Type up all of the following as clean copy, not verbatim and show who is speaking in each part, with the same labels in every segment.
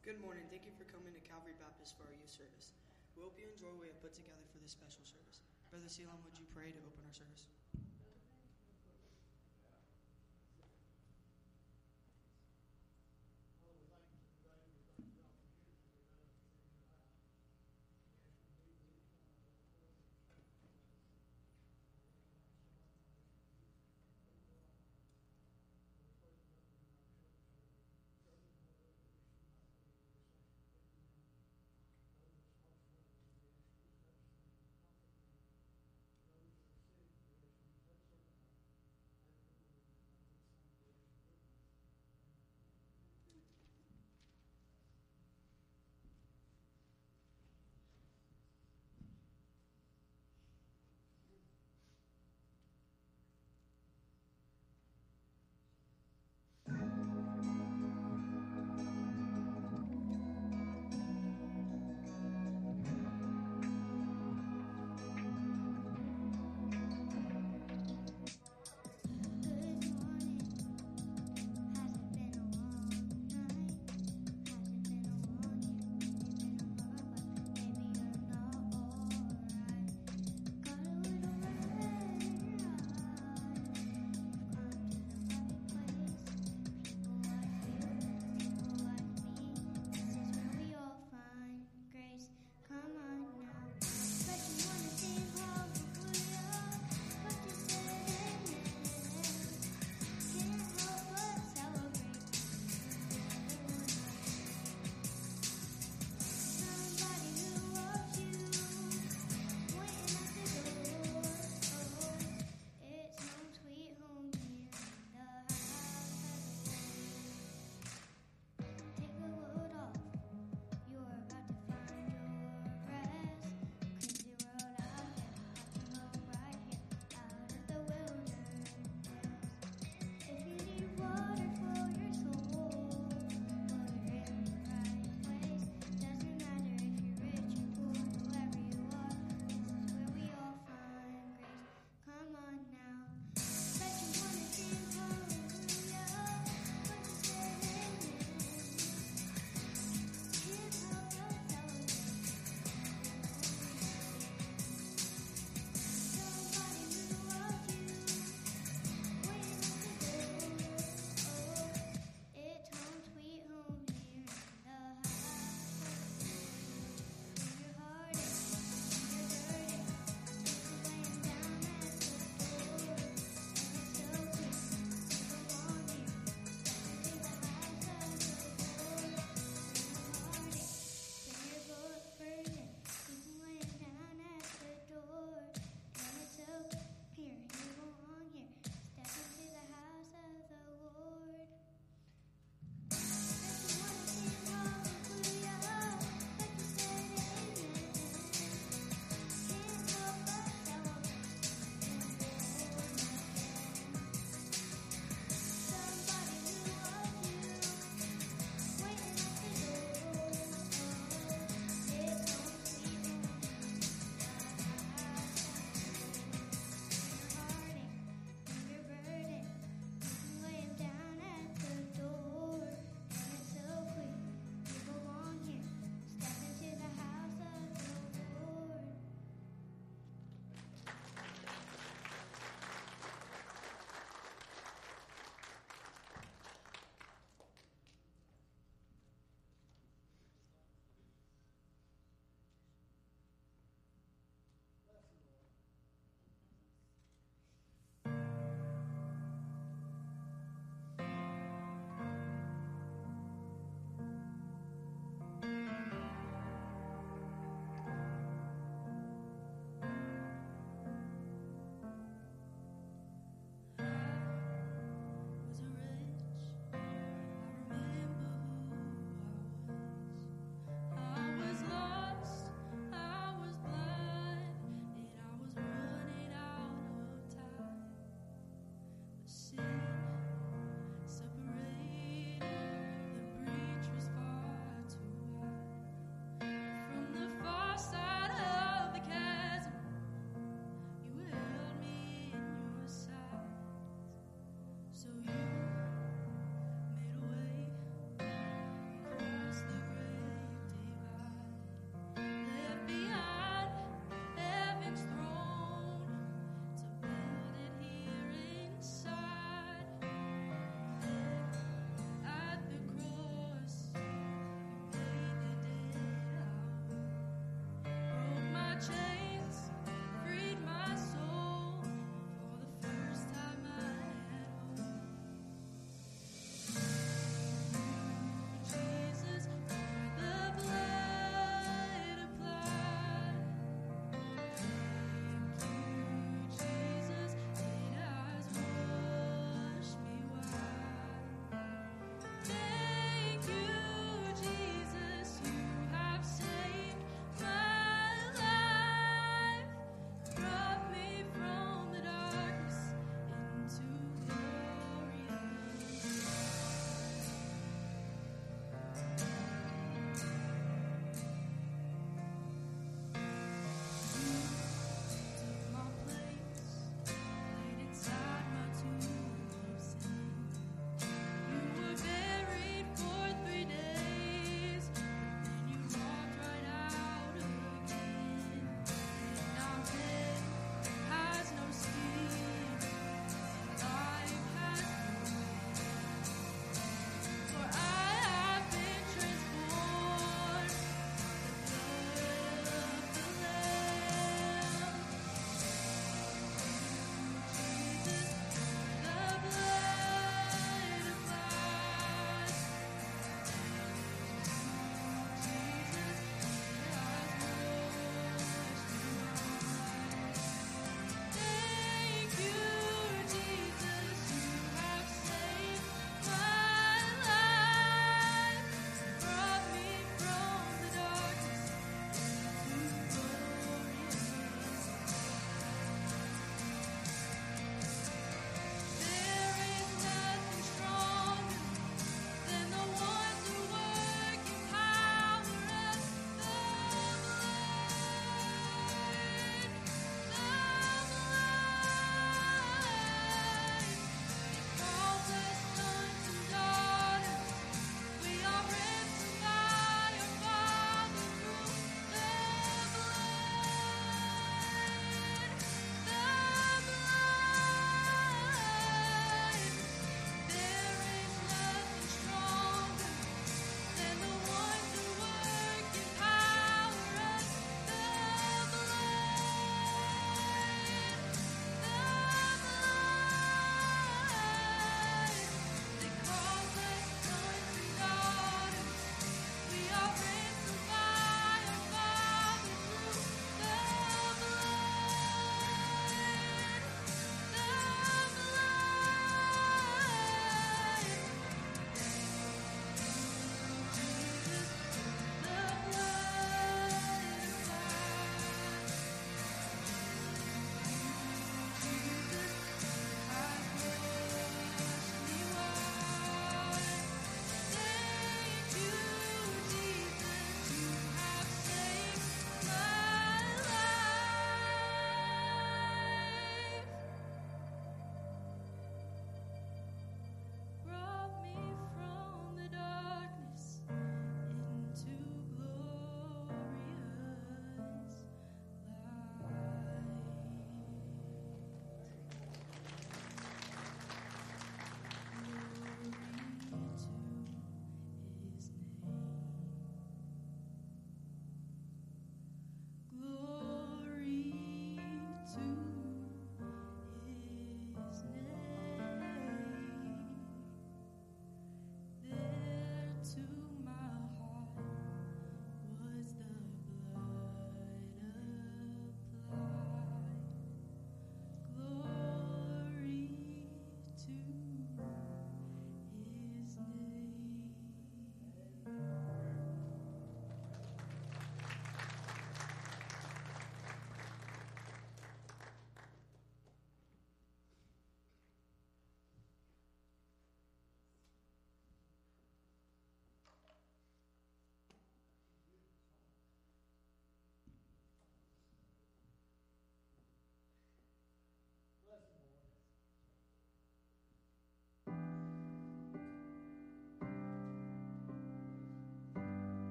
Speaker 1: Good morning. Thank you for coming to Calvary Baptist for our youth service. We hope you enjoy what we have put together for this special service. Brother Selam, would you pray to open our service?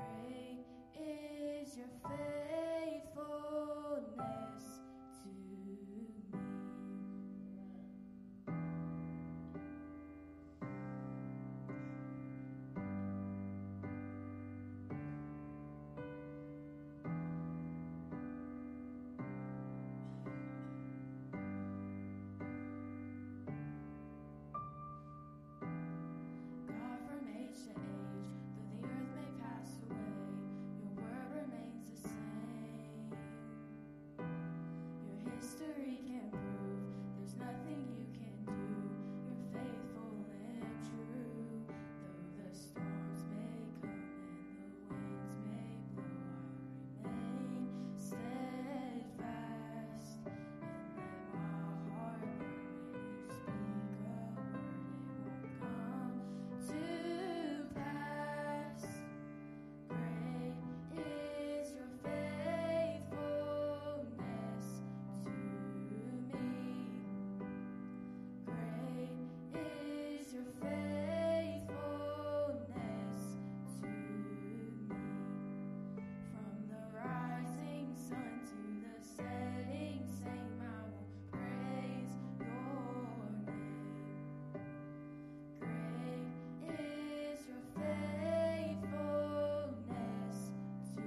Speaker 2: Great is your faithfulness to me. God, from age to age, though the earth may pass away, your word remains the same. Your history can prove there's nothing you can do. You're faithful and true. Though the storms may come and the winds may blow, I'll remain steadfast and let my heart learn when you speak a word, it won't come to pass. Great is your faithfulness to me. Great is your faithfulness to me. From the rising sun to the setting same, I will praise your name. Great is your faithfulness to me.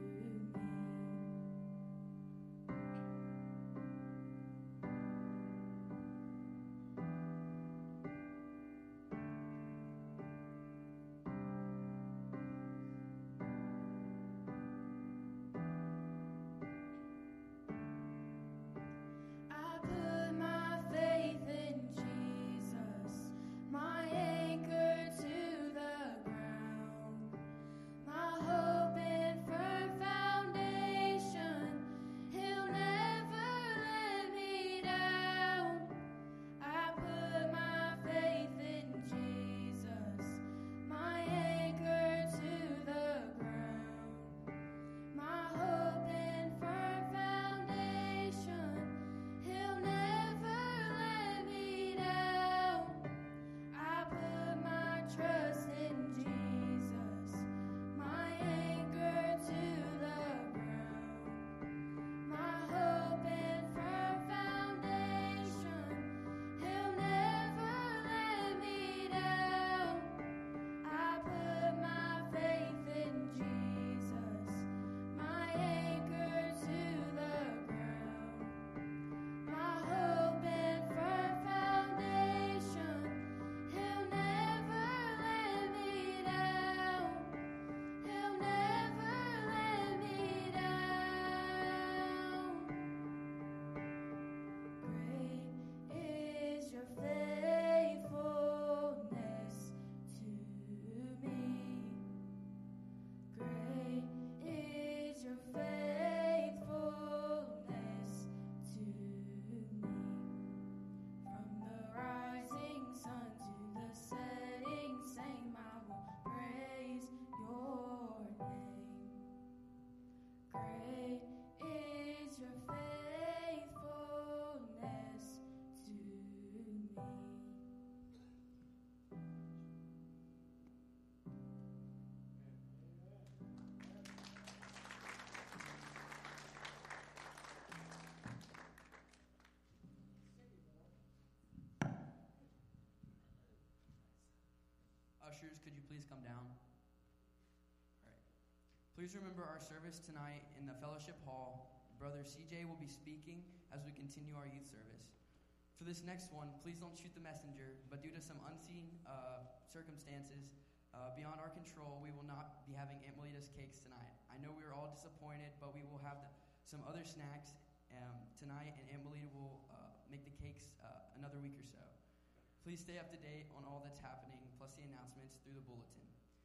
Speaker 2: I put my faith in Jesus, my anchor to the ground, my hope and firm foundation. He'll never let me down. I put my faith in Jesus, my anchor to the ground, my hope and firm foundation. He'll never let me down. I put my trust in Jesus, my anchor to the ground, my hope and firm foundation. He'll never let me down. I put my faith in Jesus, my anchor to the ground, my hope and firm foundation. He'll never let me down. He'll never let me down. Great is your faithfulness to me. Great is your faithfulness to me. From the rising sun to the setting same, I will praise your name. Great is your faithfulness to me.
Speaker 3: Ushers, could you please come down? All right. Please remember our service tonight in the fellowship hall. Brother CJ will be speaking as we continue our youth service. For this next one, please don't shoot the messenger, but due to some unseen circumstances beyond our control, we will not be having Aunt Melita's cakes tonight. I know we are all disappointed, but we will have some other snacks tonight, and Aunt Melita will make the cakes another week or so. Please stay up to date on all that's happening, plus the announcements through the bulletin.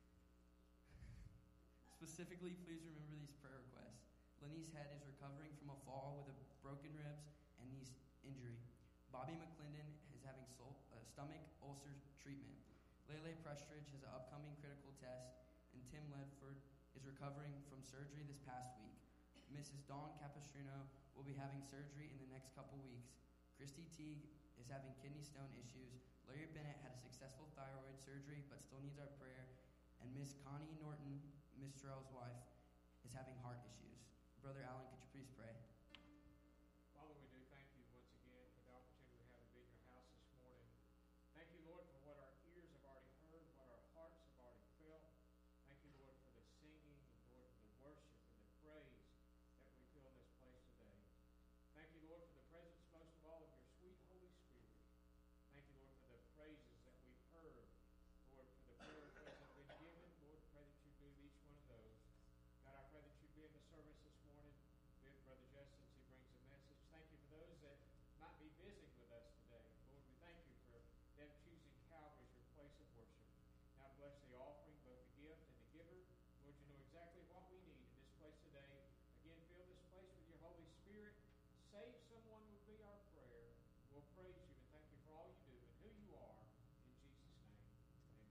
Speaker 3: Specifically, please remember these prayer requests. Lenny's head is recovering from a fall with a broken ribs and knee injury. Bobby McClendon is having stomach ulcer treatment. Lele Prestridge has an upcoming critical test, and Tim Ledford is recovering from surgery this past week. Mrs. Dawn Capistrano will be having surgery in the next couple weeks. Christy Teague is having kidney stone issues. Larry Bennett had a successful thyroid surgery but still needs our prayer. And Miss Connie Norton Miss Terrell's wife is having heart issues. Brother Allen, could you please pray?
Speaker 4: Father, we do thank you once again for the opportunity we have to be in your house this morning. Thank you, Lord, for what our ears have already heard, what our hearts have already felt. Thank you, Lord, for the singing, and Lord, for the worship and the praise that we feel in this place today. Thank you, Lord, for the presence, most of all, of your sweet Holy Spirit. Thank you, Lord, for the praises that we've heard. Lord, for the prayer requests that we've given. Lord, pray that you do each one of those. God, I pray that you be in the service this morning. Be with Brother Justin as he brings a message. Thank you for those that might be visiting with us today. Lord, we thank you for them choosing Calvary as your place of worship. Now bless the offering, both the gift and the giver. Lord, you know exactly what we need in this place today. Again, fill this place with your Holy Spirit. Save someone would be our prayer. We'll praise you and thank you for all you do and who you are. In Jesus' name, amen.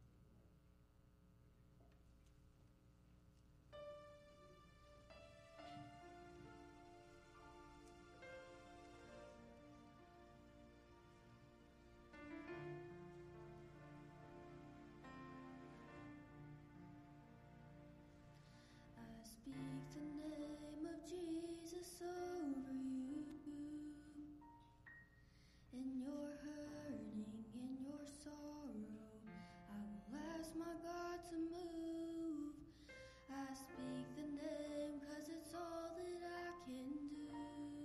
Speaker 2: I speak the name of Jesus over you. In your hurting, in your sorrow, I will ask my God to move. I speak the name 'cause it's all that I can do.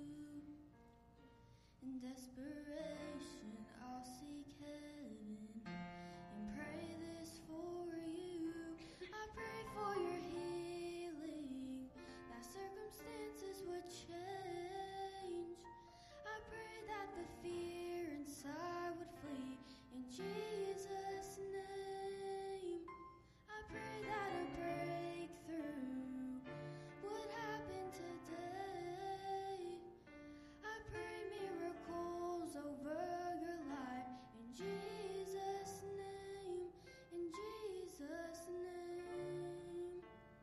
Speaker 2: In desperation, I'll seek heaven and pray this for you. I pray for your healing, that circumstances would change. I pray that the fear inside would flee in Jesus' name. I pray that a breakthrough would happen today. I pray miracles over your life in Jesus' name, in Jesus' name.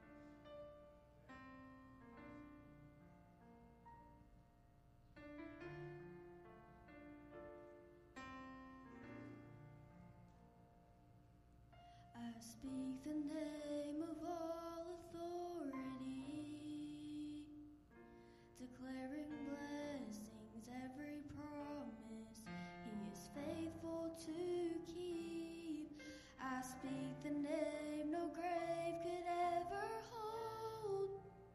Speaker 2: I speak the name of all authority, declaring blessings, every promise He is faithful to keep. I speak the name no grave could ever hold.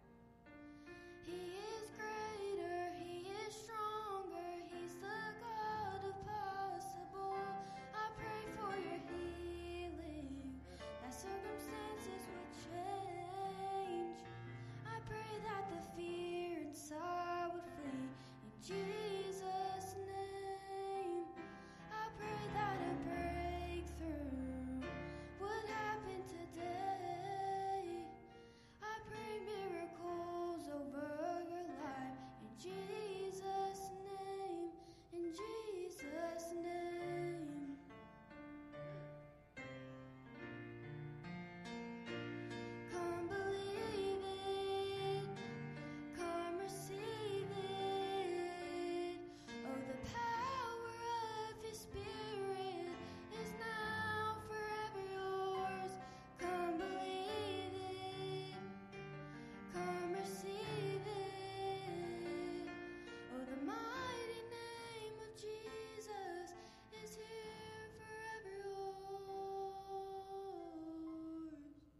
Speaker 2: He is greater, He is stronger, He's the God of possible. I pray for your healing, that circumstances would change. I pray that the fear inside would flee in Jesus' name. I pray that a breakthrough would happen today. I pray miracles over your life in Jesus' name, in Jesus' name. Come believe it, come receive it. Oh, the power of His Spirit is now forever yours. Come believe it, come receive it. Oh, the mighty name of Jesus is here forever yours.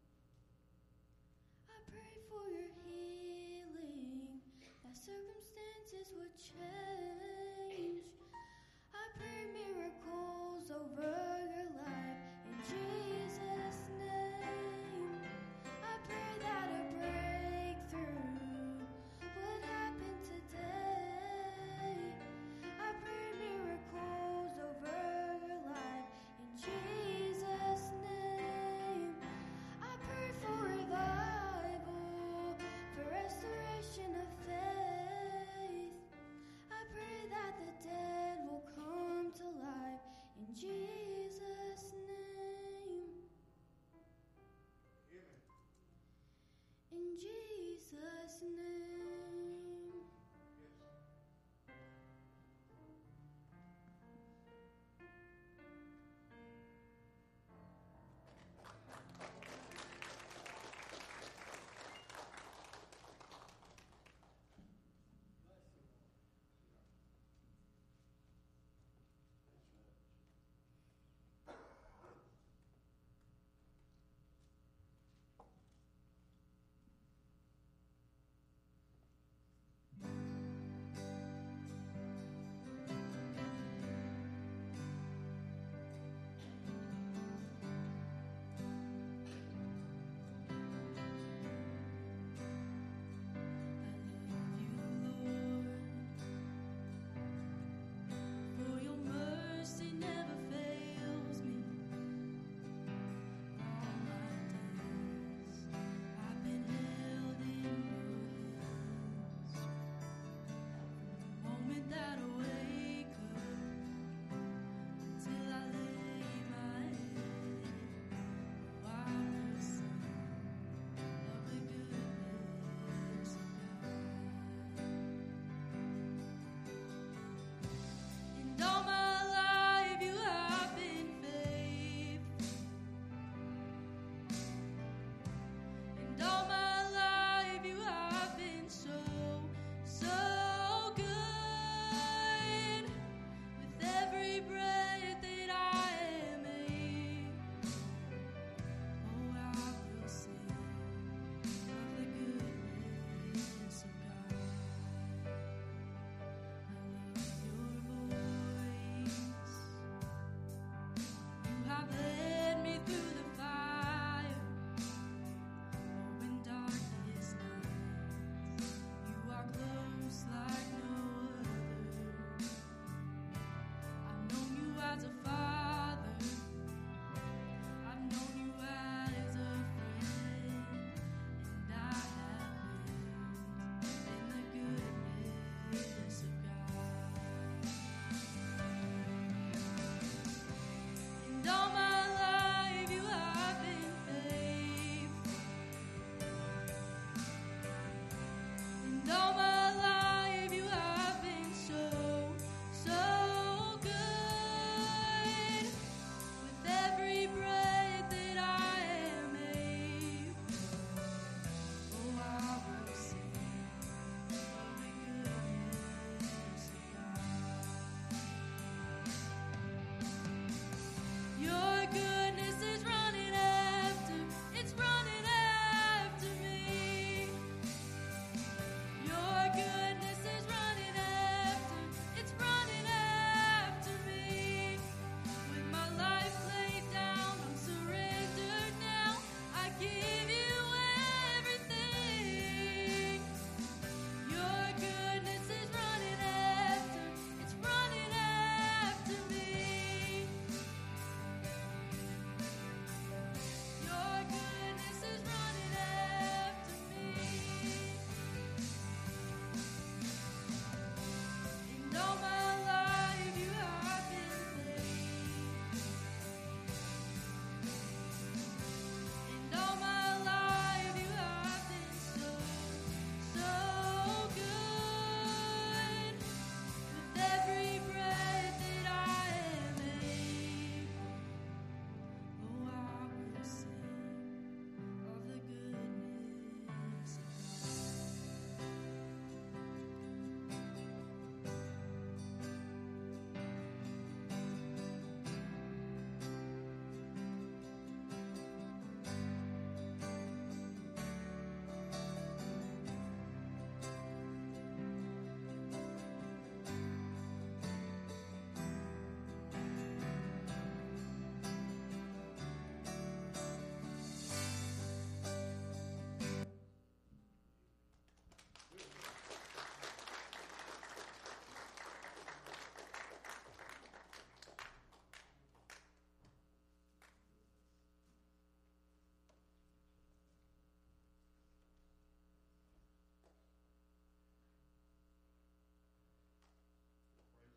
Speaker 2: I pray for your healing, that circumstances would change. I pray miracles over your life in Jesus' name. I pray that a breakthrough would happen today. I pray miracles over your life in Jesus' name. I pray for revival, for restoration of faith. I pray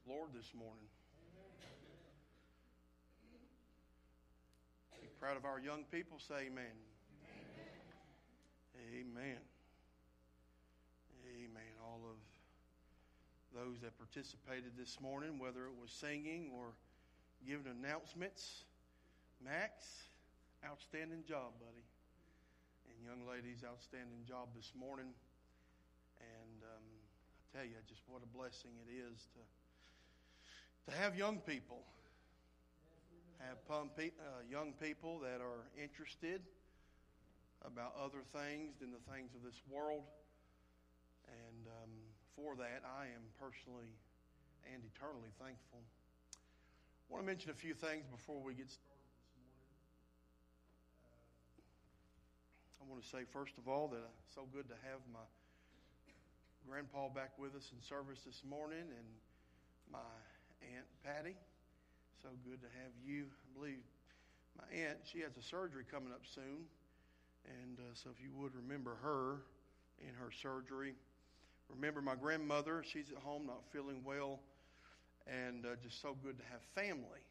Speaker 5: Lord this morning. Be proud of our young people. Say amen. Amen. Amen. All of those that participated this morning, whether it was singing or giving announcements. Max, outstanding job, buddy. And young ladies, outstanding job this morning. And I tell you, just what a blessing it is to have young people. Have young people that are interested about other things than the things of this world. And for that, I am personally and eternally thankful. I want to mention a few things before we get started this morning. I want to say, first of all, that it's so good to have my grandpa back with us in service this morning, and my Aunt Patty. So good to have you. I believe my aunt, she has a surgery coming up soon. And so if you would remember her in her surgery. Remember my grandmother. She's at home not feeling well. And just so good to have family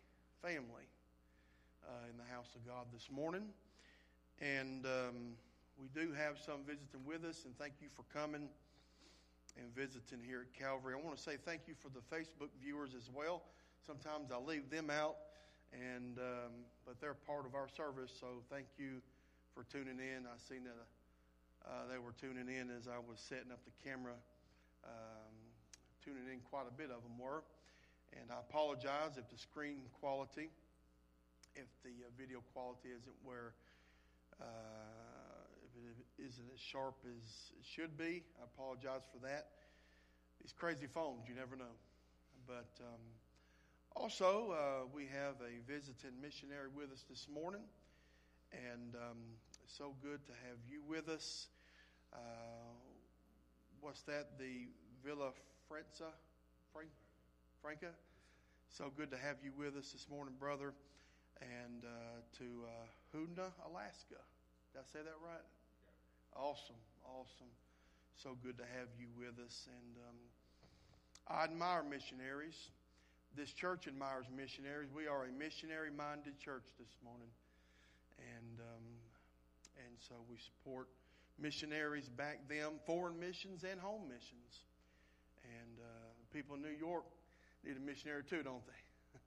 Speaker 5: in the house of God this morning. And we do have some visiting with us. And thank you for coming and visiting here at Calvary. I want to say thank you for the Facebook viewers as well. Sometimes I leave them out, but they're part of our service, so thank you for tuning in. I seen that they were tuning in as I was setting up the camera. Tuning in, quite a bit of them were. And I apologize if the screen quality, if the video quality isn't where, if it isn't as sharp as it should be. I apologize for that. These crazy phones, you never know. But also, we have a visiting missionary with us this morning, and it's so good to have you with us. What's that? The Villa Franca? So good to have you with us this morning, brother. And to Hoonda, Alaska. Did I say that right? Awesome. So good to have you with us. And I admire missionaries. This church admires missionaries. We are a missionary-minded church this morning. And so we support missionaries, back them, foreign missions and home missions. And people in New York need a missionary too, don't they?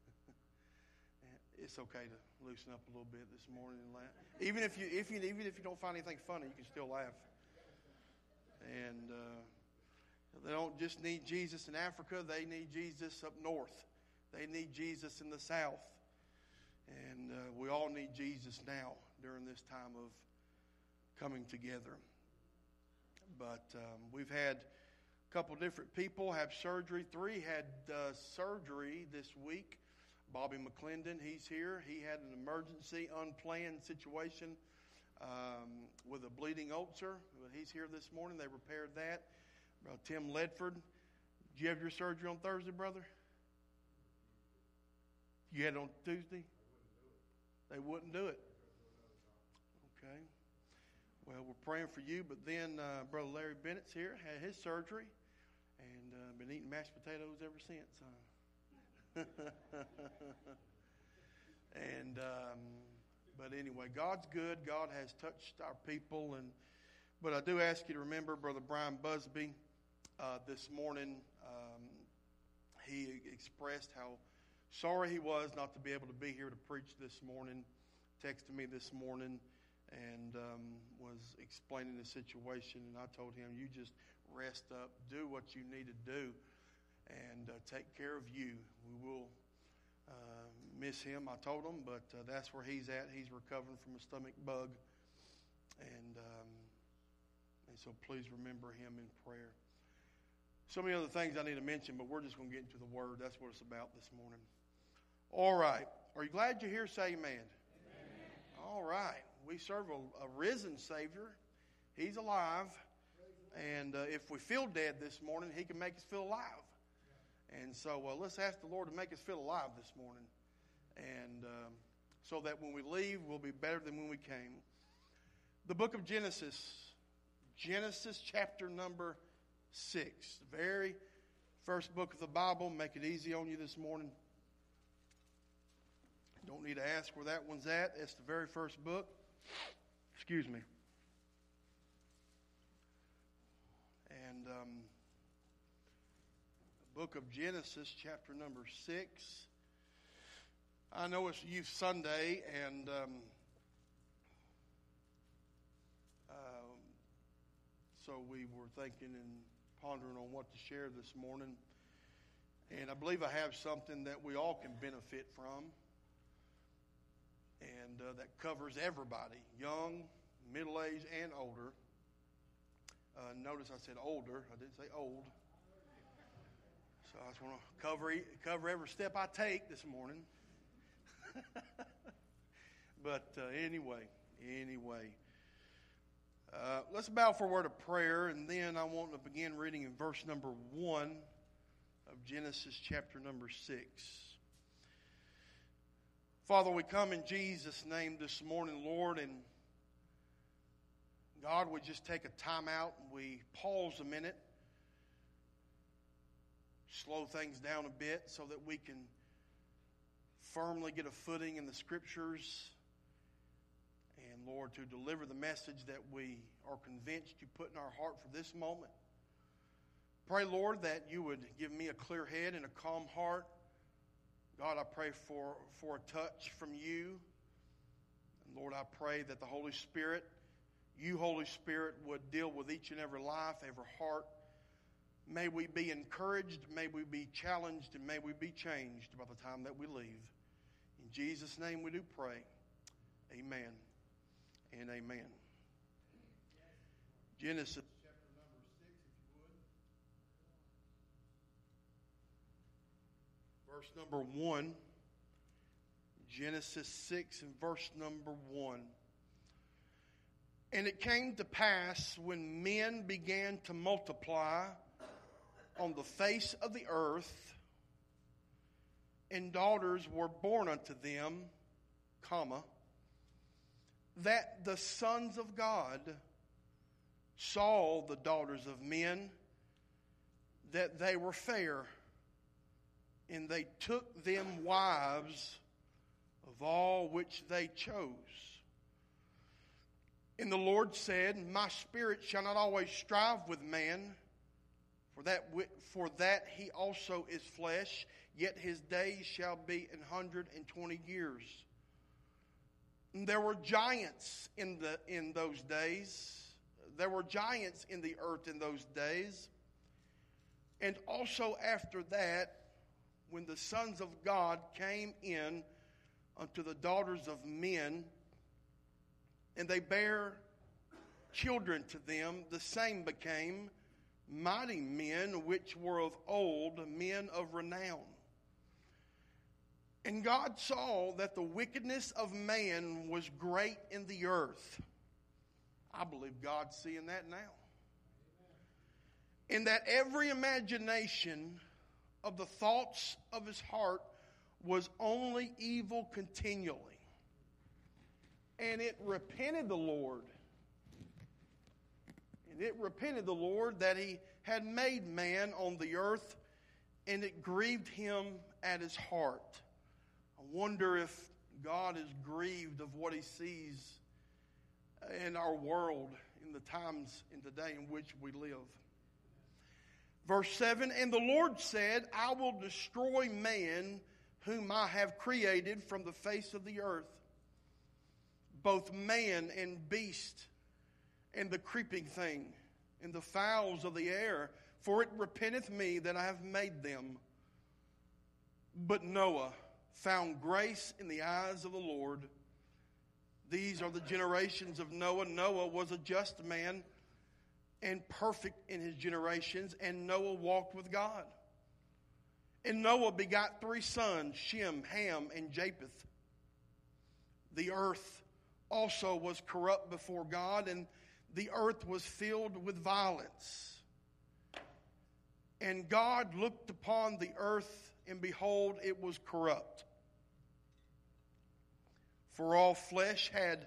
Speaker 5: It's okay to loosen up a little bit this morning and laugh. Even if you don't find anything funny, you can still laugh. And they don't just need Jesus in Africa; they need Jesus up north. They need Jesus in the south, and we all need Jesus now during this time of coming together. But we've had a couple different people have surgery. 3 had surgery this week. Bobby McClendon, he's here. He had an emergency, unplanned situation with a bleeding ulcer. But he's here this morning. They repaired that. Tim Ledford, did you have your surgery on Thursday, brother? You had it on Tuesday? They wouldn't do it. Okay. Well, we're praying for you. But then Brother Larry Bennett's here, had his surgery, and been eating mashed potatoes ever since. But anyway, God's good. God has touched our people, but I do ask you to remember Brother Brian Busby. This morning, he expressed how sorry he was not to be able to be here to preach this morning. Texted me this morning and was explaining the situation, and I told him, "You just rest up, do what you need to do, and take care of you. We will miss him," I told him, but that's where he's at. He's recovering from a stomach bug, and so please remember him in prayer. So many other things I need to mention, but we're just going to get into the Word. That's what it's about this morning. All right. Are you glad you're here? Say amen. Amen. All right. We serve a risen Savior. He's alive. And if we feel dead this morning, He can make us feel alive. And so let's ask the Lord to make us feel alive this morning. And so that when we leave, we'll be better than when we came. The book of Genesis chapter number 6. Very First book of the Bible. Make it easy on you this morning. Don't need to ask where that one's at. It's the very first book. Excuse me. And the book of Genesis, chapter number 6. I know it's Youth Sunday, and so we were thinking and pondering on what to share this morning. And I believe I have something that we all can benefit from. And that covers everybody, young, middle-aged, and older. Notice I said older. I didn't say old. So I just want to cover every step I take this morning. But anyway. Let's bow for a word of prayer, and then I want to begin reading in verse number 1 of Genesis chapter number 6. Father, we come in Jesus' name this morning, Lord, and God, we just take a time out and we pause a minute, slow things down a bit so that we can firmly get a footing in the Scriptures, and Lord, to deliver the message that we are convinced you put in our heart for this moment. Pray, Lord, that you would give me a clear head and a calm heart. God, I pray for a touch from you. And Lord, I pray that the Holy Spirit, you, Holy Spirit, would deal with each and every life, every heart. May we be encouraged, may we be challenged, and may we be changed by the time that we leave. In Jesus' name we do pray. Amen and amen. Genesis chapter number 6, if you would. Verse number 1. Genesis 6 and verse number 1. And it came to pass when men began to multiply on the face of the earth, and daughters were born unto them, that the sons of God saw the daughters of men, that they were fair, and they took them wives of all which they chose. And the Lord said, My spirit shall not always strive with man, for that he also is flesh, yet his days shall be 120 years. And there were giants in those days. There were giants in the earth in those days. And also after that, when the sons of God came in unto the daughters of men, and they bare children to them, the same became mighty men, which were of old, men of renown. And God saw that the wickedness of man was great in the earth. I believe God's seeing that now. And that every imagination of the thoughts of his heart was only evil continually. And it repented the Lord. And it repented the Lord that he had made man on the earth, and it grieved him at his heart. I wonder if God is grieved of what he sees in our world, in the times in the day in which we live. Verse 7, And the Lord said, I will destroy man whom I have created from the face of the earth, both man and beast, and the creeping thing, and the fowls of the air, for it repenteth me that I have made them. But Noah found grace in the eyes of the Lord. These are the generations of Noah. Noah was a just man and perfect in his generations, and Noah walked with God. And Noah begot 3 sons, Shem, Ham, and Japheth. The earth also was corrupt before God, and the earth was filled with violence. And God looked upon the earth, and behold, it was corrupt. For all flesh had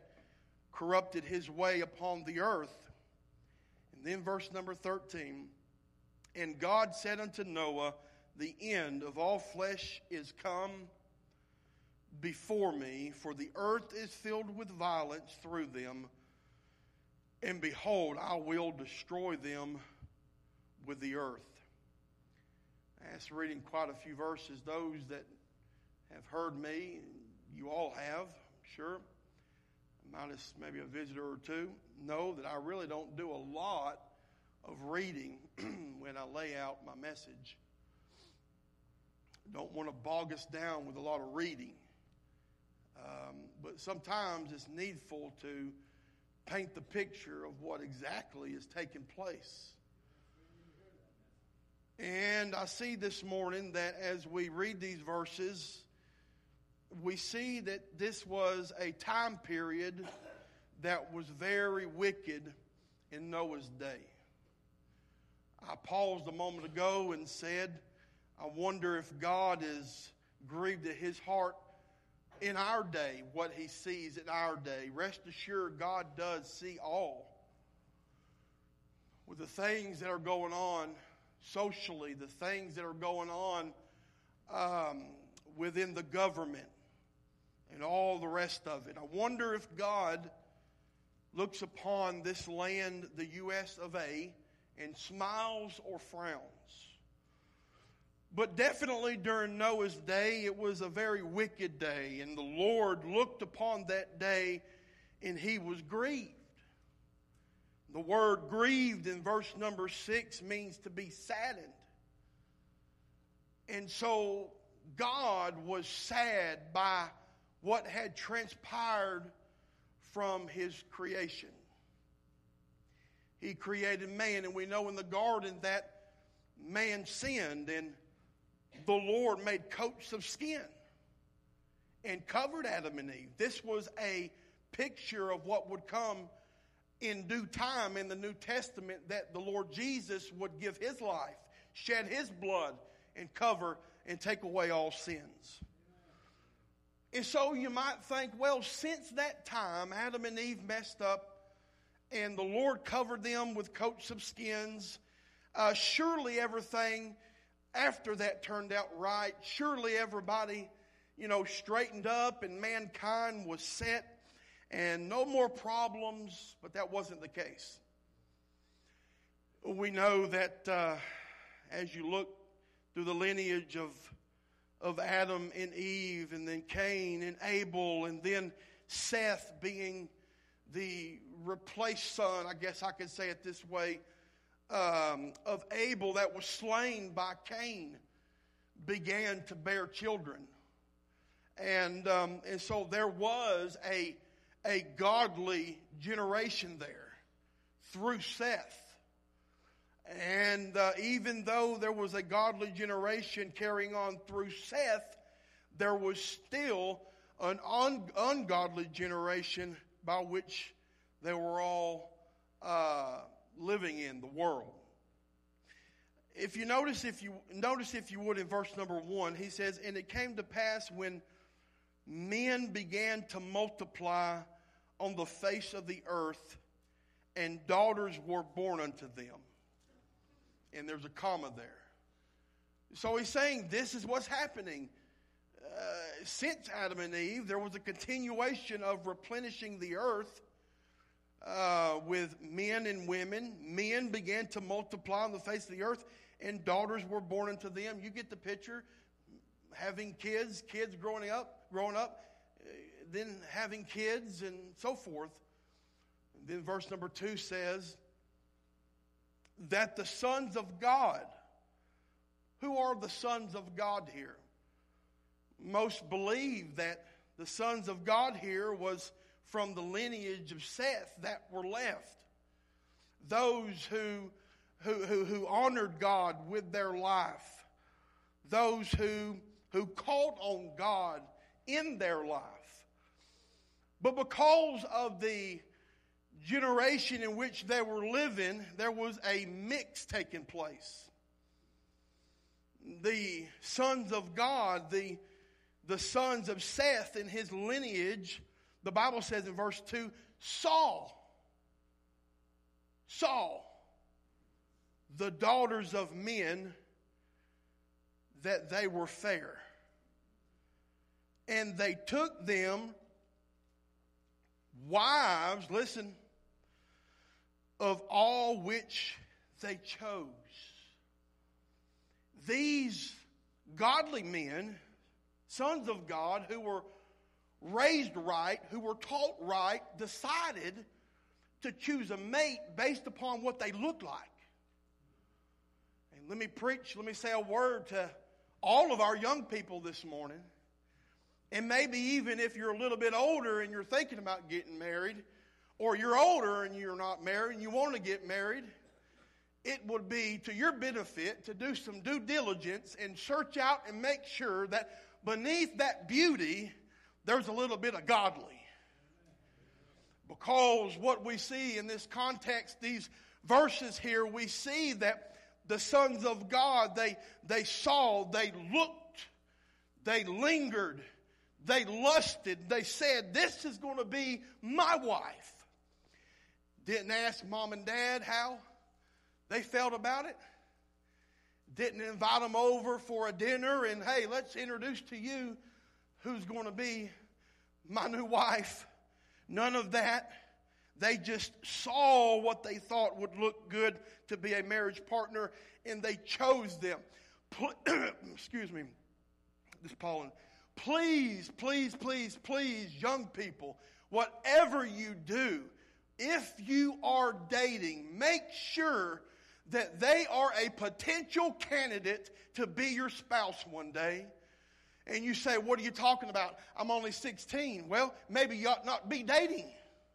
Speaker 5: corrupted his way upon the earth. And then verse number 13. And God said unto Noah, the end of all flesh is come before me, for the earth is filled with violence through them. And behold, I will destroy them with the earth. After reading quite a few verses, those that have heard me, you all have, I'm sure, minus maybe a visitor or two, know that I really don't do a lot of reading when I lay out my message. Don't want to bog us down with a lot of reading. But sometimes it's needful to paint the picture of what exactly is taking place. And I see this morning that as we read these verses, we see that this was a time period that was very wicked in Noah's day. I paused a moment ago and said, I wonder if God is grieved at his heart in our day, what he sees in our day. Rest assured, God does see all. With the things that are going on socially, the things that are going on within the government, and all the rest of it. I wonder if God looks upon this land, the U.S. of A., and smiles or frowns. But definitely during Noah's day, it was a very wicked day. And the Lord looked upon that day and he was grieved. The word grieved in verse number 6 means to be saddened. And so God was sad by what had transpired from his creation. He created man, and we know in the garden that man sinned, and the Lord made coats of skin and covered Adam and Eve. This was a picture of what would come in due time in the New Testament, that the Lord Jesus would give his life, shed his blood, and cover and take away all sins. And so you might think, well, since that time, Adam and Eve messed up, and the Lord covered them with coats of skins. Surely everything after that turned out right. Surely everybody, straightened up, and mankind was set, and no more problems. But that wasn't the case. We know that as you look through the lineage of Adam and Eve, and then Cain and Abel, and then Seth being the replaced son, I guess I could say it this way, of Abel that was slain by Cain, began to bear children. And so there was a godly generation there through Seth. And even though there was a godly generation carrying on through Seth, there was still an ungodly generation by which they were all living in the world. If you notice, if you would, in verse number 1, he says, "And it came to pass when men began to multiply on the face of the earth, and daughters were born unto them." And there's a comma there. So he's saying this is what's happening. Since Adam and Eve, there was a continuation of replenishing the earth with men and women. Men began to multiply on the face of the earth, and daughters were born unto them. You get the picture. Having kids growing up, then having kids, and so forth. And then verse number 2 says that the sons of God, who are the sons of God here? Most believe that the sons of God here was from the lineage of Seth that were left. Those who honored God with their life. Those who called on God in their life. But because of the generation in which they were living, there was a mix taking place. The sons of God, the sons of Seth in his lineage, the Bible says in verse 2, saw the daughters of men that they were fair. And they took them wives, listen, of all which they chose. These godly men, sons of God, who were raised right, who were taught right, decided to choose a mate based upon what they looked like. And let me say a word to all of our young people this morning. And maybe even if you're a little bit older and you're thinking about getting married, or you're older and you're not married and you want to get married, it would be to your benefit to do some due diligence and search out and make sure that beneath that beauty, there's a little bit of godly. Because what we see in this context, these verses here, we see that the sons of God, they saw, they looked, they lingered, they lusted, they said, this is going to be my wife. Didn't ask mom and dad how they felt about it. Didn't invite them over for a dinner and, hey, let's introduce to you who's going to be my new wife. None of that. They just saw what they thought would look good to be a marriage partner, and they chose them. Excuse me, this is pollen. Please, please, please, please, young people, whatever you do, if you are dating, make sure that they are a potential candidate to be your spouse one day. And you say, what are you talking about? I'm only 16. Well, maybe you ought not be dating.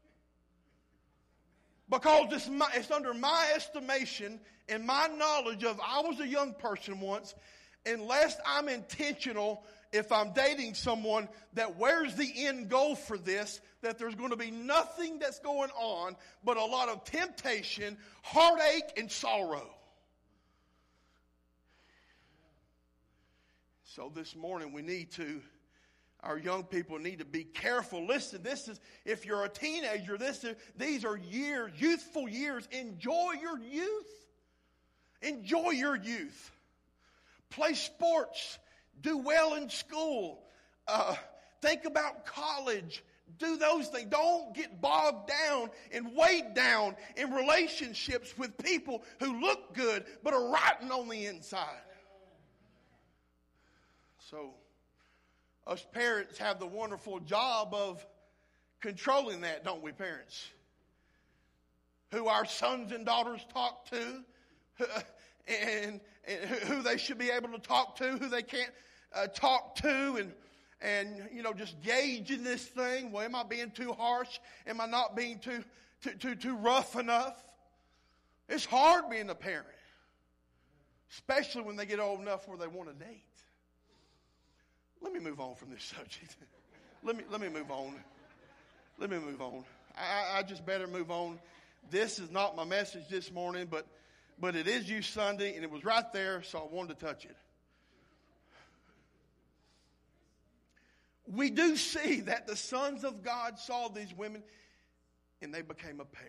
Speaker 5: Because it's under my estimation and my knowledge of, I was a young person once, unless I'm intentional, if I'm dating someone, that where's the end goal for this, that there's going to be nothing that's going on but a lot of temptation, heartache, and sorrow. So this morning our young people need to be careful. Listen, if you're a teenager, these are years, youthful years. Enjoy your youth. Enjoy your youth. Play sports. Do well in school. Think about college. Do those things. Don't get bogged down and weighed down in relationships with people who look good but are rotten on the inside. So, us parents have the wonderful job of controlling that, don't we, parents? Who our sons and daughters talk to, and who they should be able to talk to, who they can't talk to, and just gauging this thing. Well, am I being too harsh? Am I not being too rough enough? It's hard being a parent, especially when they get old enough where they want to date. Let me move on from this subject. Let me move on. Let me move on. I just better move on. This is not my message this morning, but it is Youth Sunday, and it was right there, so I wanted to touch it. We do see that the sons of God saw these women, and they became a pair.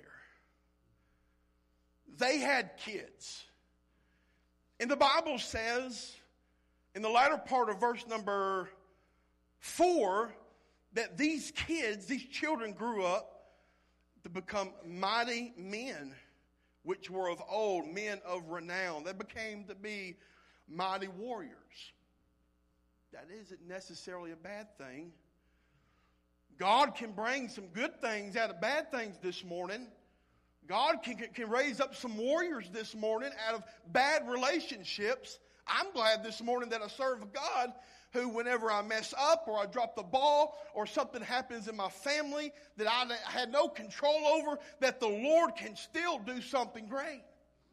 Speaker 5: They had kids. And the Bible says, in the latter part of verse number 4, that these children grew up to become mighty men, which were of old, men of renown. They became to be mighty warriors. That isn't necessarily a bad thing. God can bring some good things out of bad things this morning. God can raise up some warriors this morning out of bad relationships. I'm glad this morning that I serve a God who, whenever I mess up or I drop the ball or something happens in my family that I had no control over, that the Lord can still do something great.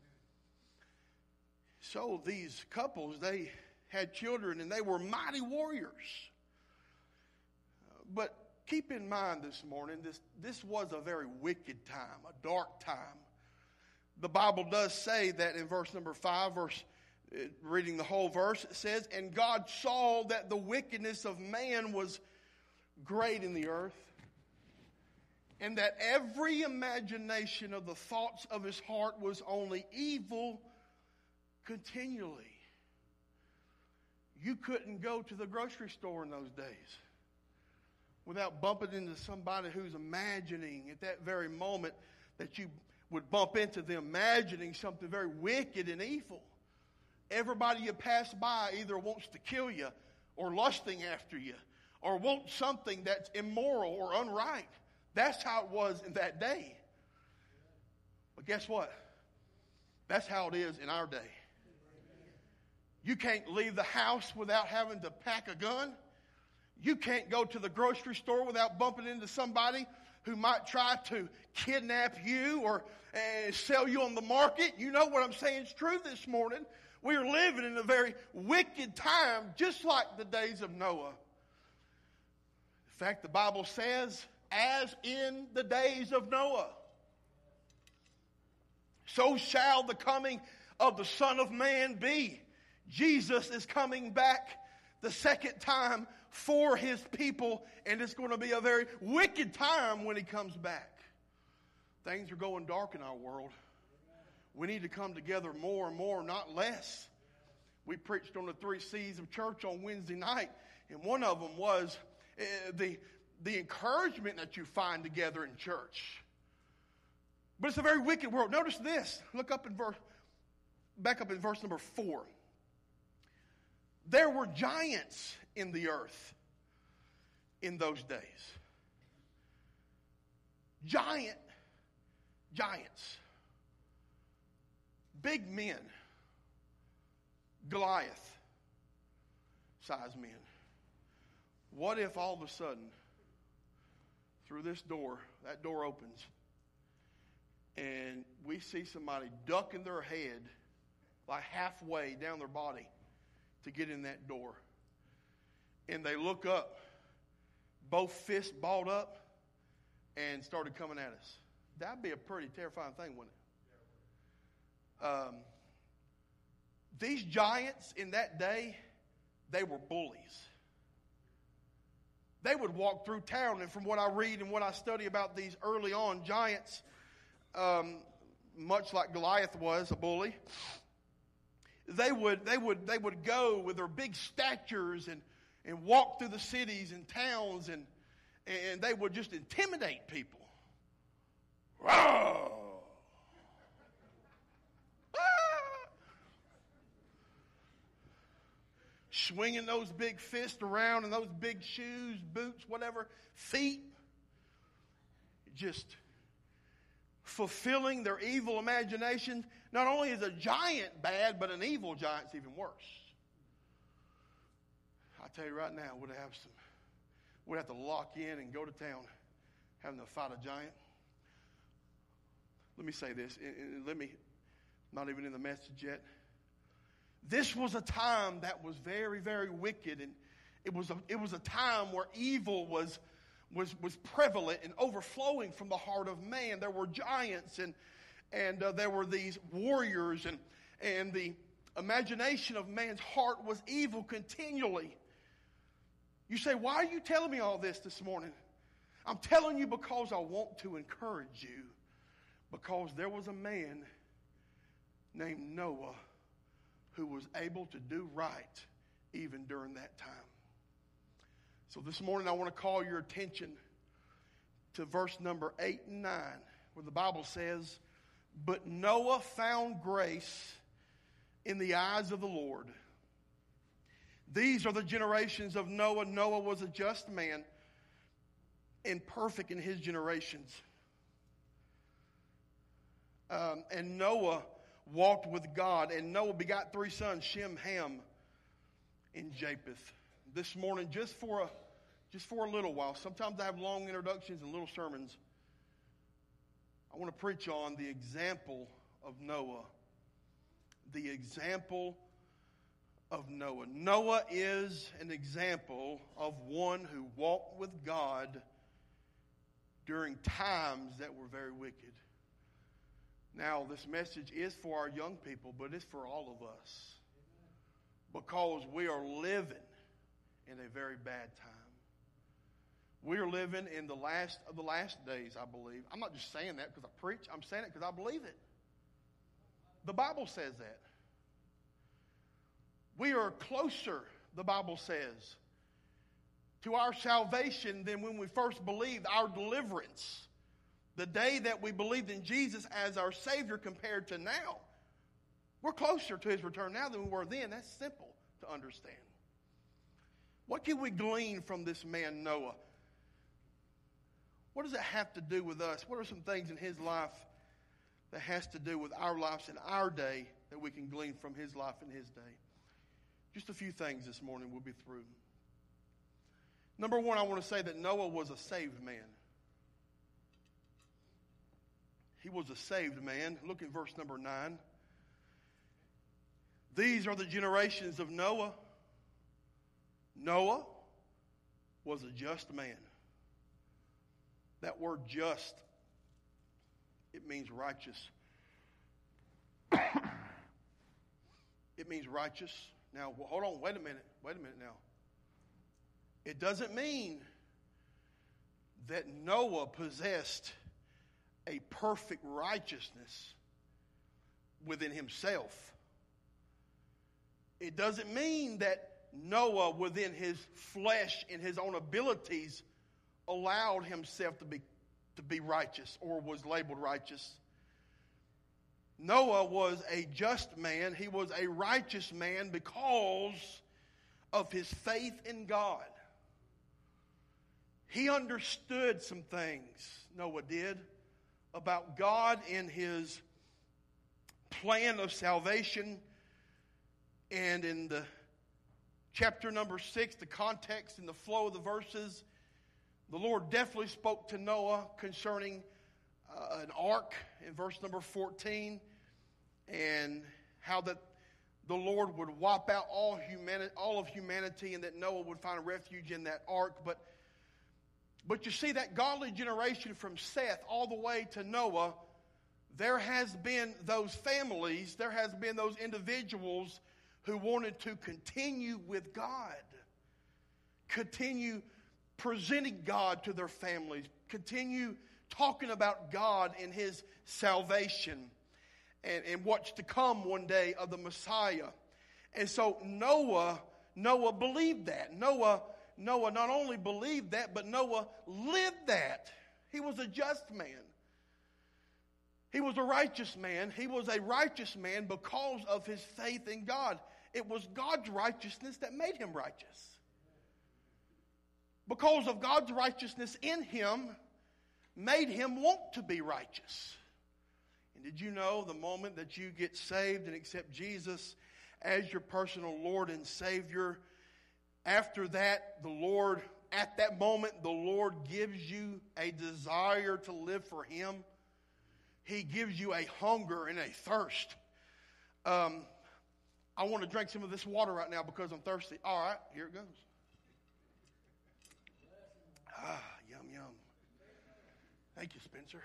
Speaker 5: So these couples, they had children and they were mighty warriors. But keep in mind this morning, this was a very wicked time, a dark time. The Bible does say that in verse number 5, reading the whole verse, it says, and God saw that the wickedness of man was great in the earth, and that every imagination of the thoughts of his heart was only evil continually. You couldn't go to the grocery store in those days without bumping into somebody who's imagining at that very moment that you would bump into them, imagining something very wicked and evil. Everybody you pass by either wants to kill you or lusting after you or wants something that's immoral or unright. That's how it was in that day. But guess what? That's how it is in our day. You can't leave the house without having to pack a gun. You can't go to the grocery store without bumping into somebody who might try to kidnap you or sell you on the market. You know what I'm saying is true this morning. We are living in a very wicked time, just like the days of Noah. In fact, the Bible says, as in the days of Noah, so shall the coming of the Son of Man be. Jesus is coming back the second time for his people, and it's going to be a very wicked time when he comes back. Things are going dark in our world. We need to come together more and more, not less. We preached on the 3 C's of church on Wednesday night, and one of them was the encouragement that you find together in church. But it's a very wicked world. Notice this. Look up back up in verse number 4. There were giants in the earth in those days. Giants. Big men. Goliath-sized men. What if all of a sudden, through this door, that door opens, and we see somebody ducking their head like halfway down their body to get in that door. And they look up, both fists balled up, and started coming at us. That'd be a pretty terrifying thing, wouldn't it? These giants in that day, they were bullies. They would walk through town, and from what I read and what I study about these early on giants, much like Goliath was a bully, they would go with their big statures and walk through the cities and towns, and they would just intimidate people. Whoa! Swinging those big fists around and those big shoes, boots, whatever, feet. Just fulfilling their evil imagination. Not only is a giant bad, but an evil giant's even worse. I tell you right now, we'd have to lock in and go to town having to fight a giant. Let me say this. Not even in the message yet. This was a time that was very, very wicked, and it was a time where evil was prevalent and overflowing from the heart of man. There were giants, and there were these warriors, and the imagination of man's heart was evil continually. You say, why are you telling me all this morning? I'm telling you because I want to encourage you, because there was a man named Noah who was able to do right even during that time. So this morning I want to call your attention to verse number 8 and 9, where the Bible says, "But Noah found grace in the eyes of the Lord." These are the generations of Noah. Noah was a just man and perfect in his generations. And Noah walked with God, and Noah begot 3 sons, Shem, Ham, and Japheth. This morning, just for a little while, sometimes I have long introductions and little sermons, I want to preach on the example of Noah. The example of Noah. Noah is an example of one who walked with God during times that were very wicked. Now, this message is for our young people, but it's for all of us. Because we are living in a very bad time. We are living in the last of the last days, I believe. I'm not just saying that because I preach. I'm saying it because I believe it. The Bible says that. We are closer, the Bible says, to our salvation than when we first believed, our deliverance. The day that we believed in Jesus as our Savior compared to now. We're closer to His return now than we were then. That's simple to understand. What can we glean from this man Noah? What does it have to do with us? What are some things in his life that has to do with our lives in our day that we can glean from his life in his day? Just a few things this morning. We'll be through. Number one, I want to say that Noah was a saved man. He was a saved man. Look at verse number 9. These are the generations of Noah. Noah was a just man. That word just, it means righteous. It means righteous. Now, hold on, wait a minute now. It doesn't mean that Noah possessed a perfect righteousness within himself. It doesn't mean that Noah, within his flesh and his own abilities, allowed himself to be righteous or was labeled righteous. Noah was a just man. He was a righteous man because of his faith in God. He understood some things, Noah did, about God and His plan of salvation. And in the chapter number 6, the context and the flow of the verses, the Lord definitely spoke to Noah concerning an ark in verse number 14, and how that the Lord would wipe out all of humanity, and that Noah would find refuge in that ark. But you see, that godly generation from Seth all the way to Noah, there has been those families, there has been those individuals who wanted to continue with God, continue presenting God to their families, continue talking about God and His salvation and what's to come one day of the Messiah. And so Noah believed that. Noah not only believed that, but Noah lived that. He was a just man. He was a righteous man. He was a righteous man because of his faith in God. It was God's righteousness that made him righteous. Because of God's righteousness in him made him want to be righteous. And did you know the moment that you get saved and accept Jesus as your personal Lord and Savior, after that, at that moment, the Lord gives you a desire to live for Him. He gives you a hunger and a thirst. I want to drink some of this water right now because I'm thirsty. All right, here it goes. Yum, yum. Thank you, Spencer.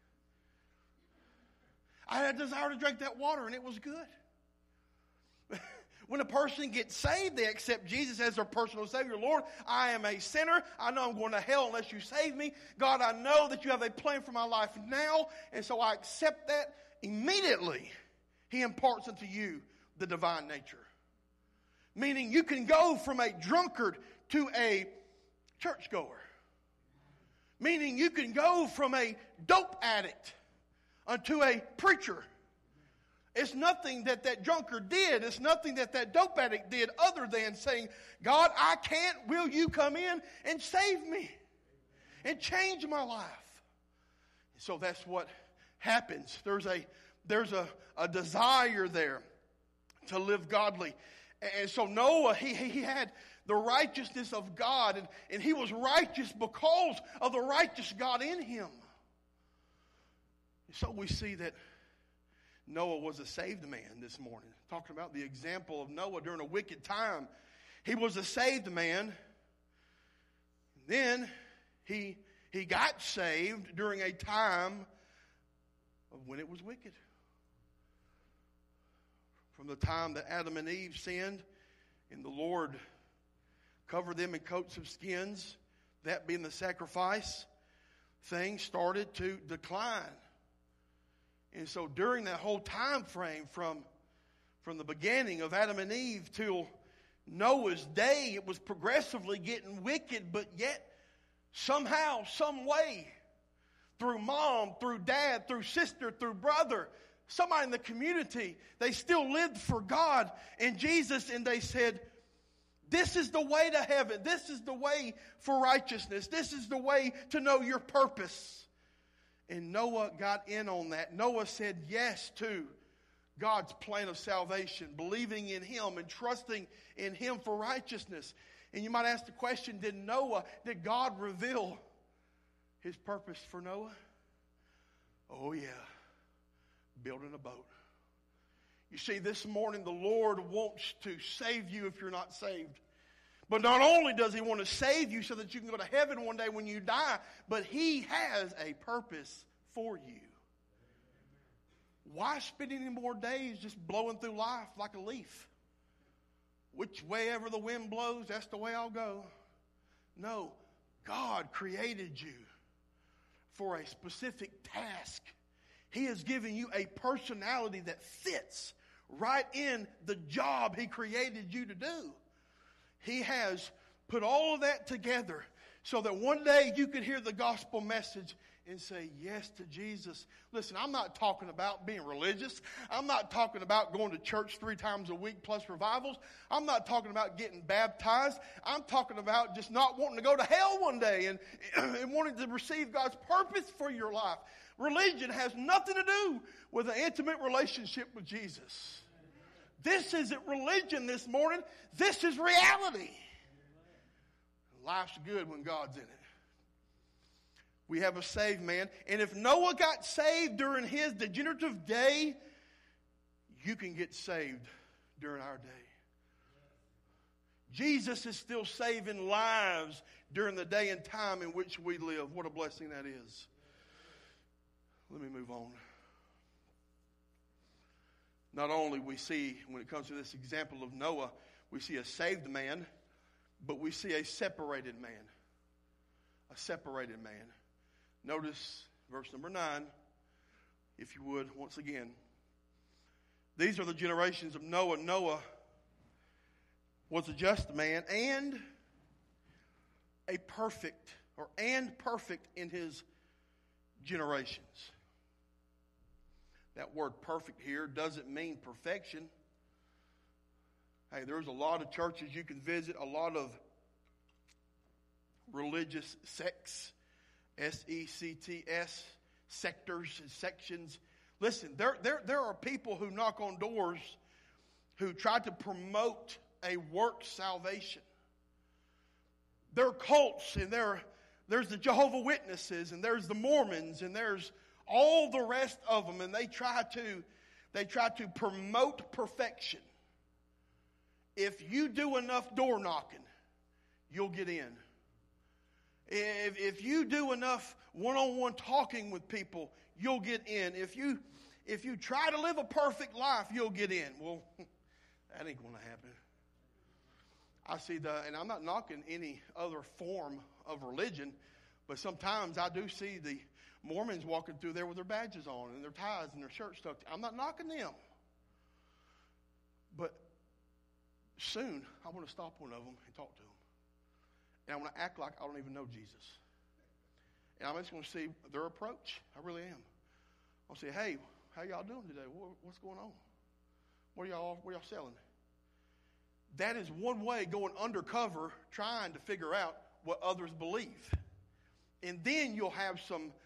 Speaker 5: I had a desire to drink that water, and it was good. When a person gets saved, they accept Jesus as their personal Savior. Lord, I am a sinner. I know I'm going to hell unless you save me. God, I know that you have a plan for my life now, and so I accept that. Immediately, He imparts unto you the divine nature. Meaning you can go from a drunkard to a churchgoer. Meaning you can go from a dope addict unto a preacher. It's nothing that drunkard did. It's nothing that dope addict did other than saying, God, I can't. Will you come in and save me and change my life? So that's what happens. There's a desire there to live godly. And so Noah, he had the righteousness of God, and he was righteous because of the righteous God in him. So we see that Noah was a saved man this morning. Talking about the example of Noah during a wicked time. He was a saved man. Then he got saved during a time of when it was wicked. From the time that Adam and Eve sinned and the Lord covered them in coats of skins, that being the sacrifice, things started to decline. And so during that whole time frame from From the beginning of Adam and Eve till Noah's day, it was progressively getting wicked, but yet somehow, some way, through mom, through dad, through sister, through brother, somebody in the community, they still lived for God and Jesus, and they said, this is the way to heaven. This is the way for righteousness. This is the way to know your purpose. And Noah got in on that. Noah said yes to God's plan of salvation, believing in Him and trusting in Him for righteousness. And you might ask the question, did God reveal His purpose for Noah? Oh yeah, building a boat. You see, this morning the Lord wants to save you if you're not saved. But not only does He want to save you so that you can go to heaven one day when you die, but He has a purpose for you. Why spend any more days just blowing through life like a leaf? Which way ever the wind blows, that's the way I'll go. No, God created you for a specific task. He has given you a personality that fits right in the job He created you to do. He has put all of that together so that one day you could hear the gospel message and say yes to Jesus. Listen, I'm not talking about being religious. I'm not talking about going to church 3 times a week plus revivals. I'm not talking about getting baptized. I'm talking about just not wanting to go to hell one day and wanting to receive God's purpose for your life. Religion has nothing to do with an intimate relationship with Jesus. This isn't religion this morning. This is reality. Life's good when God's in it. We have a saved man. And if Noah got saved during his degenerative day, you can get saved during our day. Jesus is still saving lives during the day and time in which we live. What a blessing that is. Let me move on. Not only we see, when it comes to this example of Noah, we see a saved man, but we see a separated man. A separated man. Notice verse number 9, if you would, once again. These are the generations of Noah. Noah was a just man and perfect in his generations. That word perfect here doesn't mean perfection. Hey, there's a lot of churches you can visit, a lot of religious sects, S-E-C-T-S, sectors and sections. Listen, there are people who knock on doors who try to promote a work salvation. There are cults, and there's the Jehovah's Witnesses, and there's the Mormons, and there's all the rest of them, and they try to promote perfection. If you do enough door knocking, you'll get in. If you do enough one-on-one talking with people, you'll get in. If you try to live a perfect life, you'll get in. Well, that ain't going to happen. I see and I'm not knocking any other form of religion, but sometimes I do see the Mormons walking through there with their badges on and their ties and their shirts tucked. I'm not knocking them. But soon, I want to stop one of them and talk to them. And I want to act like I don't even know Jesus. And I'm just going to see their approach. I really am. I'll say, hey, how y'all doing today? What's going on? What are y'all selling? That is one way going undercover trying to figure out what others believe. And then you'll have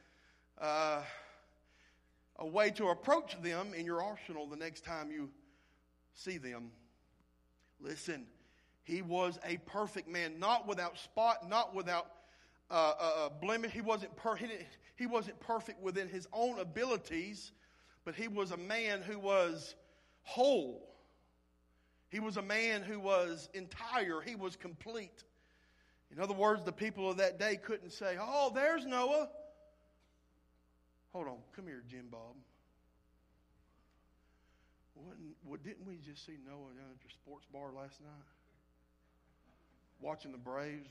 Speaker 5: a way to approach them in your arsenal the next time you see them. Listen, he was a perfect man, not without spot, not without blemish. He wasn't perfect within his own abilities, but he was a man who was whole. He was a man who was entire. He was complete. In other words, the people of that day couldn't say, oh, there's Noah. Hold on. Come here, Jim Bob. Didn't we just see Noah down at the sports bar last night? Watching the Braves.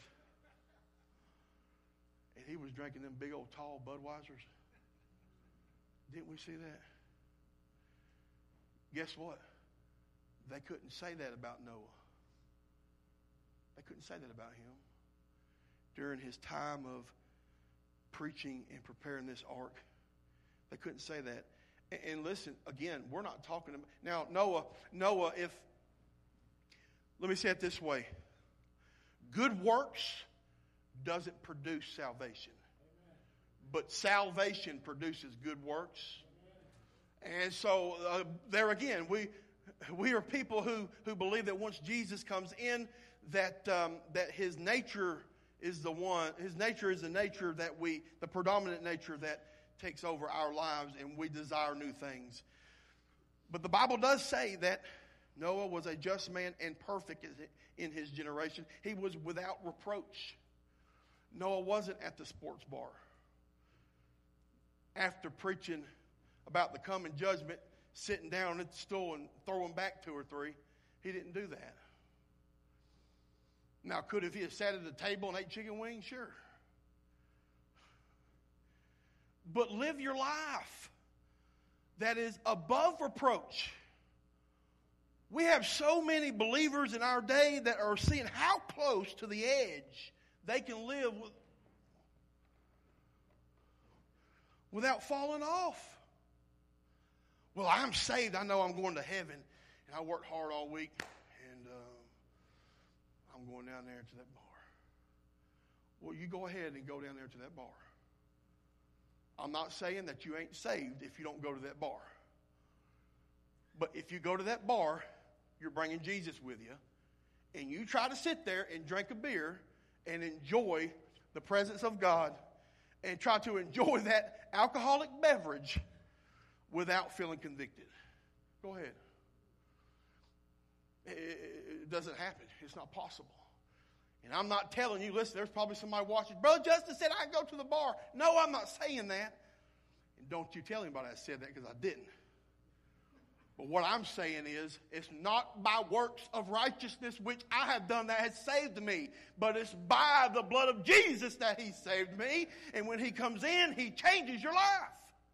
Speaker 5: And he was drinking them big old tall Budweisers. Didn't we see that? Guess what? They couldn't say that about Noah. They couldn't say that about him. During his time of preaching and preparing this ark, they couldn't say that. And listen, again, we're not talking about... Now, Noah, let me say it this way. Good works doesn't produce salvation. But salvation produces good works. And so, there again, we are people who believe that once Jesus comes in, that his nature is the one. His nature is the nature that the predominant nature that takes over our lives, and we desire new things. But the Bible does say that Noah was a just man and perfect in his generation. He was without reproach. Noah wasn't at the sports bar after preaching about the coming judgment, sitting down at the stool and throwing back 2 or 3. He didn't do that. Now, could if he had sat at the table and ate chicken wings? Sure. But live your life that is above reproach. We have so many believers in our day that are seeing how close to the edge they can live without falling off. Well, I'm saved. I know I'm going to heaven. And I worked hard all week. And I'm going down there to that bar. Well, you go ahead and go down there to that bar. I'm not saying that you ain't saved if you don't go to that bar. But if you go to that bar, you're bringing Jesus with you. And you try to sit there and drink a beer and enjoy the presence of God and try to enjoy that alcoholic beverage without feeling convicted. Go ahead. It doesn't happen. It's not possible. And I'm not telling you, listen, there's probably somebody watching. Brother Justin said I go to the bar. No, I'm not saying that. And don't you tell anybody I said that, because I didn't. But what I'm saying is, it's not by works of righteousness which I have done that has saved me, but it's by the blood of Jesus that he saved me. And when he comes in, he changes your life.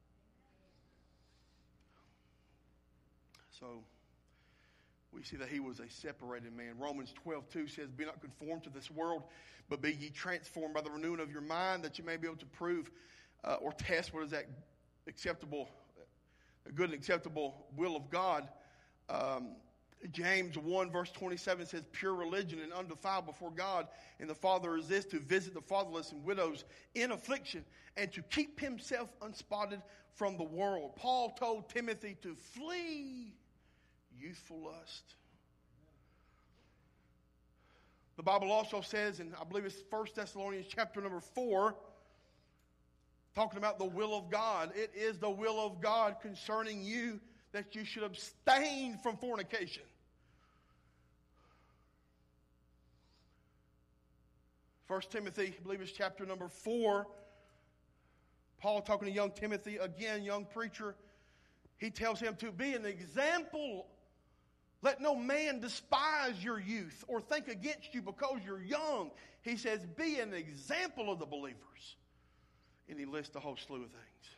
Speaker 5: So, we see that he was a separated man. Romans 12:2 says, be not conformed to this world, but be ye transformed by the renewing of your mind, that you may be able to prove or test what is that acceptable, a good and acceptable will of God. James 1 verse 27 says, pure religion and undefiled before God and the Father is this, to visit the fatherless and widows in affliction, and to keep himself unspotted from the world. Paul told Timothy to flee youthful lust. The Bible also says, and I believe it's 1 Thessalonians chapter number 4, talking about the will of God. It is the will of God concerning you that you should abstain from fornication. 1 Timothy, I believe it's chapter number 4. Paul talking to young Timothy, again, young preacher. He tells him to be an example. Let no man despise your youth or think against you because you're young. He says, be an example of the believers. And he lists a whole slew of things.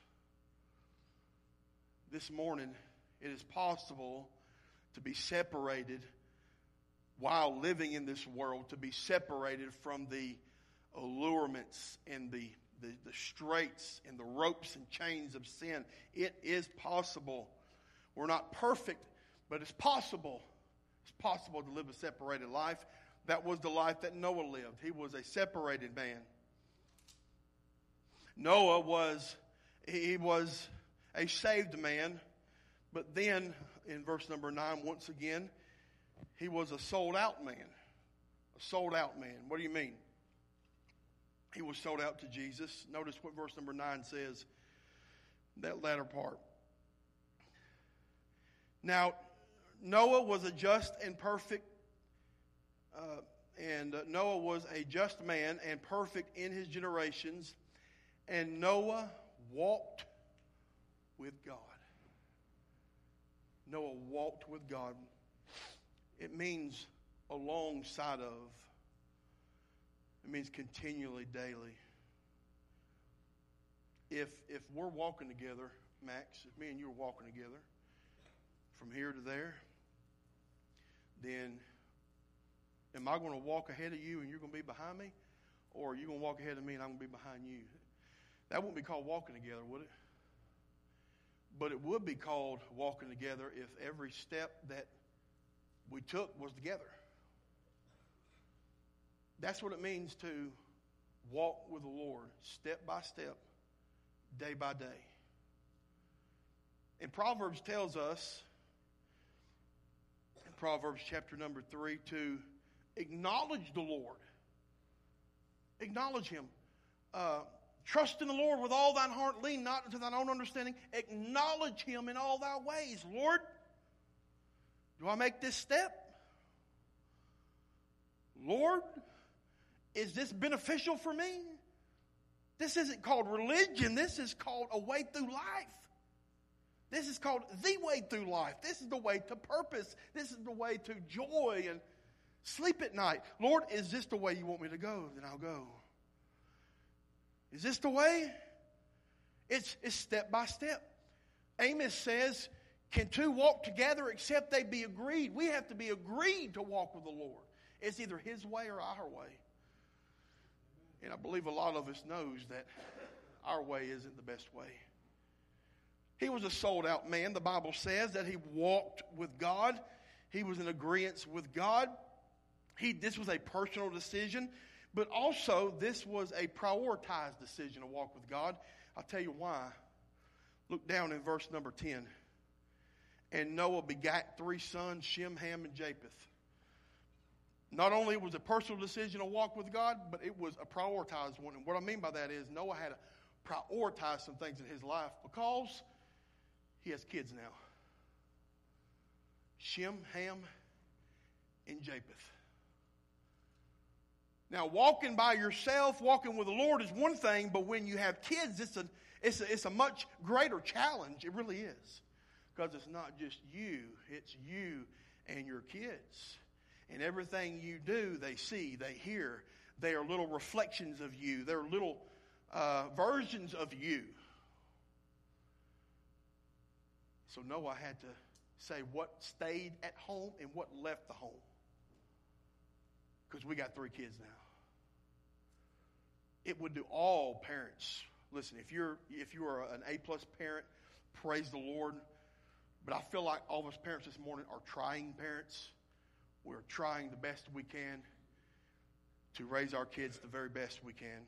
Speaker 5: This morning, it is possible to be separated while living in this world, to be separated from the allurements and the straits and the ropes and chains of sin. It is possible. We're not perfect, but it's possible. It's possible to live a separated life. That was the life that Noah lived. He was a separated man. Noah was a saved man, but then in verse number 9, once again, he was a sold out man. A sold out man. What do you mean? He was sold out to Jesus. Notice what verse number 9 says, that latter part. Now, Noah was a just and perfect, Noah was a just man and perfect in his generations, and Noah walked with God. Noah walked with God. It means alongside of. It means continually, daily. If we're walking together, Max, if me and you are walking together, from here to there, then am I going to walk ahead of you and you're going to be behind me? Or are you going to walk ahead of me and I'm going to be behind you? That wouldn't be called walking together, would it? But it would be called walking together if every step that we took was together. That's what it means to walk with the Lord, step by step, day by day. And Proverbs tells us, in Proverbs chapter number 3, to acknowledge the Lord. Acknowledge Him. Trust in the Lord with all thine heart. Lean not unto thine own understanding. Acknowledge Him in all thy ways. Lord, do I make this step? Lord, is this beneficial for me? This isn't called religion. This is called a way through life. This is called the way through life. This is the way to purpose. This is the way to joy and sleep at night. Lord, is this the way you want me to go? Then I'll go. Is this the way? It's step by step. Amos says, can two walk together except they be agreed? We have to be agreed to walk with the Lord. It's either His way or our way. And I believe a lot of us knows that our way isn't the best way. He was a sold out man. The Bible says that he walked with God. He was in agreement with God. This was a personal decision. But also, this was a prioritized decision to walk with God. I'll tell you why. Look down in verse number 10. And Noah begat 3 sons, Shem, Ham, and Japheth. Not only was it a personal decision to walk with God, but it was a prioritized one. And what I mean by that is Noah had to prioritize some things in his life because he has kids now. Shem, Ham, and Japheth. Now, walking by yourself, walking with the Lord is one thing, but when you have kids, it's a much greater challenge. It really is. Because it's not just you, it's you and your kids. And everything you do, they see, they hear. They are little reflections of you. They're little versions of you. So Noah had to say what stayed at home and what left the home. Because we got 3 kids now. It would do all parents. Listen, if you are an A-plus parent, praise the Lord. But I feel like all of us parents this morning are trying parents. We're trying the best we can to raise our kids the very best we can.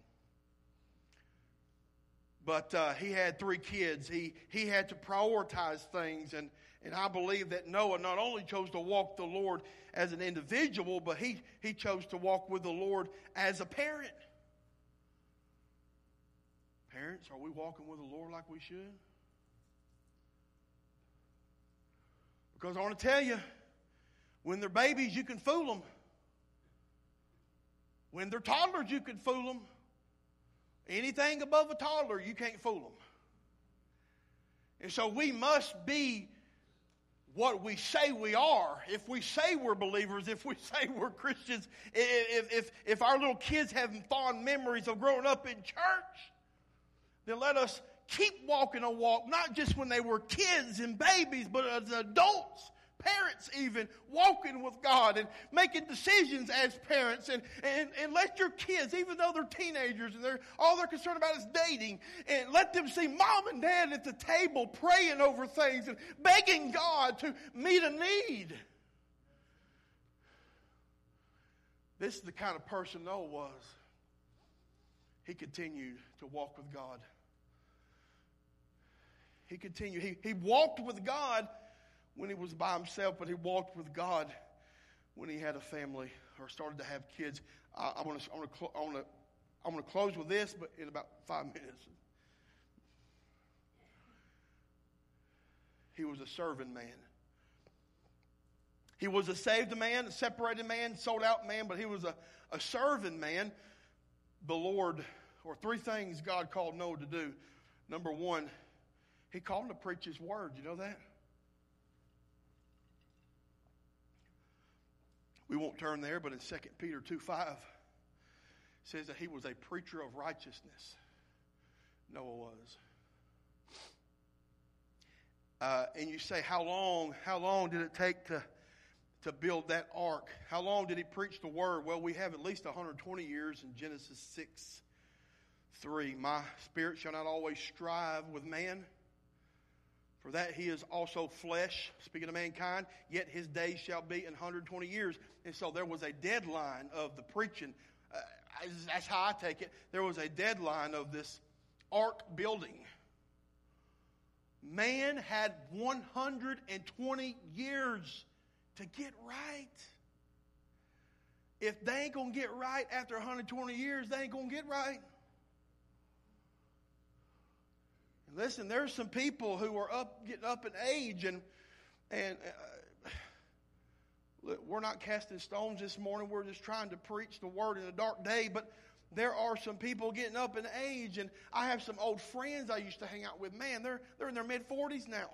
Speaker 5: But he had 3 kids. He had to prioritize things. And I believe that Noah not only chose to walk the Lord as an individual, but he chose to walk with the Lord as a parent. Parents, are we walking with the Lord like we should? Because I want to tell you, when they're babies, you can fool them. When they're toddlers, you can fool them. Anything above a toddler, you can't fool them. And so we must be what we say we are. If we say we're believers, if we say we're Christians, if our little kids have fond memories of growing up in church, then let us keep walking a walk, not just when they were kids and babies, but as adults, parents even, walking with God and making decisions as parents. And let your kids, even though they're teenagers and all they're concerned about is dating, and let them see mom and dad at the table praying over things and begging God to meet a need. This is the kind of person Noah was. He continued to walk with God. He continued. He walked with God when he was by himself, but he walked with God when he had a family or started to have kids. I'm going to close with this, but in about 5 minutes. He was a serving man. He was a saved man, a separated man, sold out man, but he was a serving man. The Lord, or 3 things God called Noah to do. Number 1, He called him to preach His word. You know that? We won't turn there, but in 2 Peter 2:5 it says that he was a preacher of righteousness. Noah was. And you say, how long did it take to build that ark. How long did he preach the word? Well, we have at least 120 years in Genesis 6:3. My spirit shall not always strive with man, for that he is also flesh, speaking of mankind, yet his days shall be 120 years. And so there was a deadline of the preaching. That's how I take it. There was a deadline of this ark building. Man had 120 years to get right. If they ain't going to get right after 120 years, they ain't going to get right. And listen, there's some people who are getting up in age, and look, we're not casting stones this morning. We're just trying to preach the word in a dark day. But there are some people getting up in age, and I have some old friends I used to hang out with. Man, they're in their mid-40s now.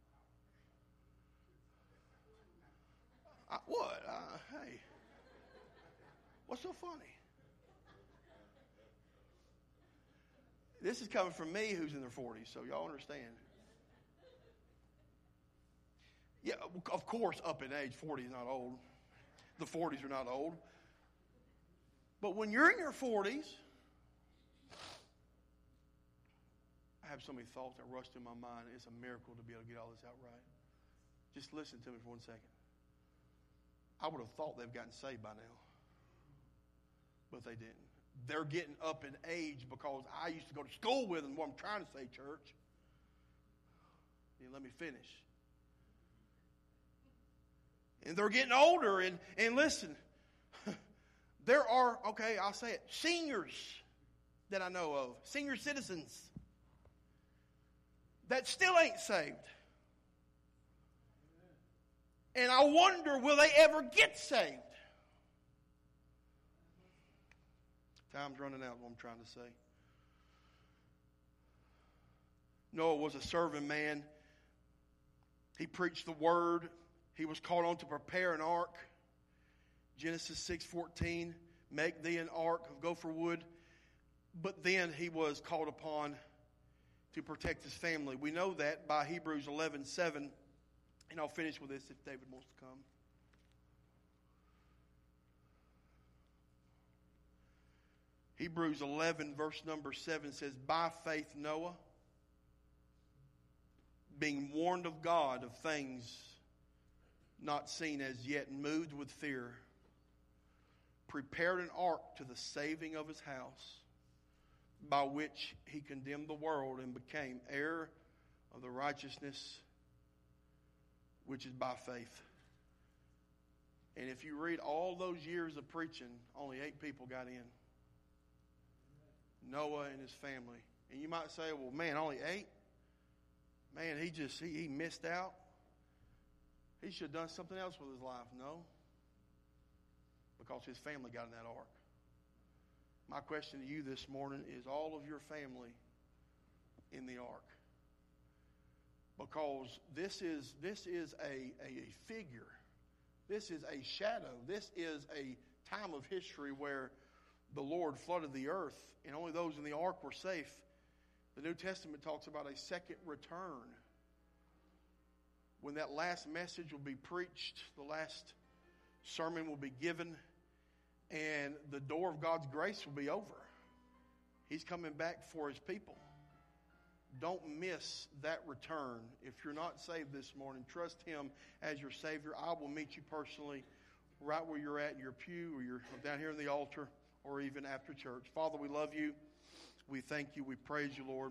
Speaker 5: What? Hey, what's so funny? This is coming from me, who's in their 40s, so y'all understand. Yeah, of course, up in age, 40 is not old. The 40s are not old. But when you're in your 40s, I have so many thoughts that rush through my mind. It's a miracle to be able to get all this out right. Just listen to me for 1 second. I would have thought they've gotten saved by now, but they didn't. They're getting up in age because I used to go to school with them. What I'm trying to say, church. You let me finish. And they're getting older, and listen, there are, okay, I'll say it, seniors that I know of, senior citizens that still ain't saved. And I wonder, will they ever get saved? Time's running out, what I'm trying to say. Noah was a serving man. He preached the word. He was called on to prepare an ark. Genesis 6:14, make thee an ark of gopher wood. But then he was called upon to protect his family. We know that by Hebrews 11:7. And I'll finish with this if David wants to come. Hebrews 11, verse number 7 says, by faith Noah, being warned of God of things not seen as yet, moved with fear, prepared an ark to the saving of his house, by which he condemned the world and became heir of the righteousness which is by faith. And if you read all those years of preaching, only 8 people got in. Noah and his family. And you might say, well, man, only 8? Man, he missed out. He should have done something else with his life. No. Because his family got in that ark. My question to you this morning is all of your family in the ark? Because this is a figure. This is a shadow. This is a time of history where the Lord flooded the earth and only those in the ark were safe. The New Testament talks about a second return, when that last message will be preached, the last sermon will be given, and the door of God's grace will be over. He's coming back for his people. Don't miss that return. If you're not saved this morning, trust him as your Savior. I will meet you personally right where you're at in your pew, or you're down here in the altar, or even after church. Father, we love you. We thank you. We praise you, Lord,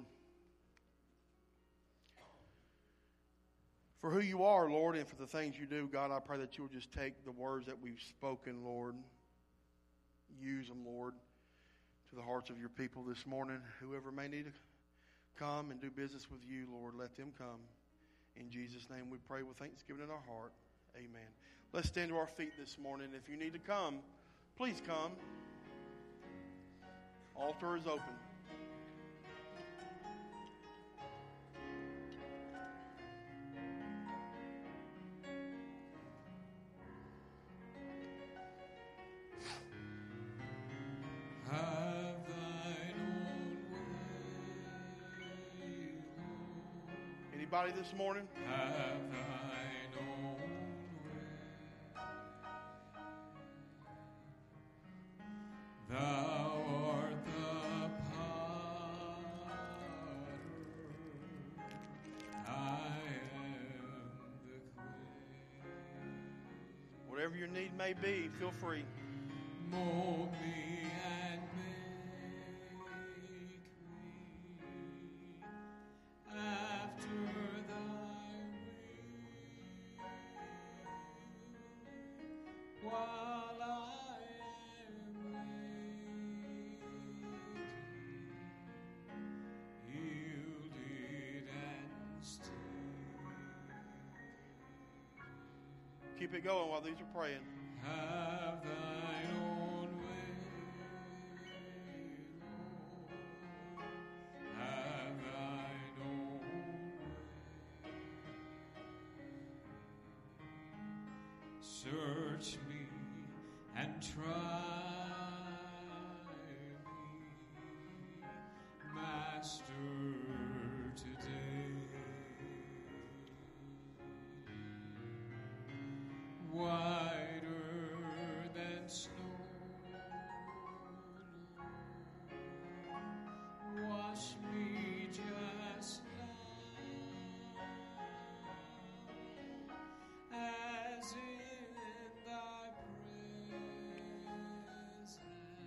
Speaker 5: for who you are, Lord, and for the things you do. God, I pray that you will just take the words that we've spoken, Lord. Use them, Lord, to the hearts of your people this morning. Whoever may need to come and do business with you, Lord, let them come. In Jesus' name we pray with thanksgiving in our heart. Amen. Let's stand to our feet this morning. If you need to come, please come. Altar is open. Anybody this morning?
Speaker 6: Have thine own way.
Speaker 5: Whatever your need may be, feel free.
Speaker 4: Mold me and make me after thy will, while I am waiting, yielded and still.
Speaker 5: Keep it going while these are praying.
Speaker 4: Have thine own way, Lord. Have thine own way. Search me and try me, Master, today. Whiter than snow, Lord, wash me just now, as in thy presence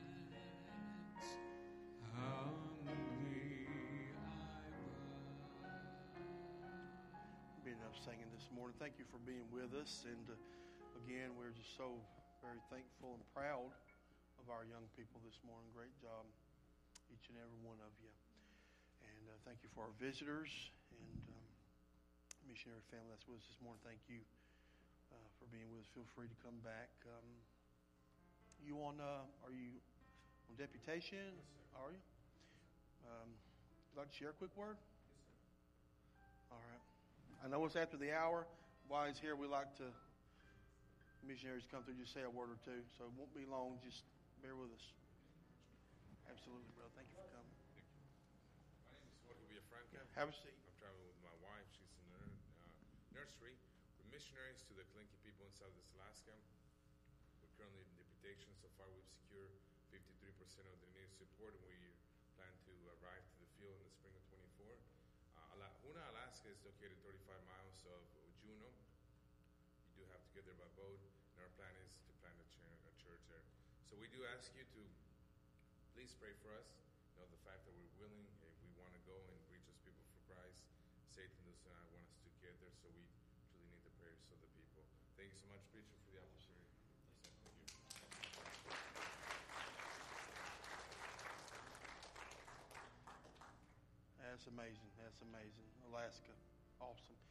Speaker 4: humbly I bow.
Speaker 5: Being up singing this morning. Thank you for being with us. And again, we're just so very thankful and proud of our young people this morning. Great job, each and every one of you. And thank you for our visitors and missionary family that's with us this morning. Thank you for being with us. Feel free to come back. Are you on deputation?
Speaker 4: Yes, sir.
Speaker 5: Are you? Would you like to share a quick word?
Speaker 4: Yes, sir.
Speaker 5: All right. I know it's after the hour. While he's here, we like to, missionaries come through, just say a word or two. So it won't be long. Just bear with us. Absolutely, brother. Thank you for coming.
Speaker 6: My name is Jorge Villafranca.
Speaker 5: Have a seat.
Speaker 6: I'm traveling with my wife. She's in the nursery with missionaries to the Kalinke people in Southwest Alaska. We're currently in deputation. So far, we've secured 53% of their needed support, and we plan to arrive to the field in the spring of 24. Hoonah, Alaska is located 35 miles of Juneau. You do have to get there by boat, and our plan is to plant a church there. So we do ask you to please pray for us. Know the fact that we're willing, we want to go and reach those people for Christ. Satan does not want us to get there, so we truly need the prayers of the people. Thank you so much, preacher, for the opportunity. Thank you.
Speaker 5: That's amazing. That's amazing. Alaska. Awesome.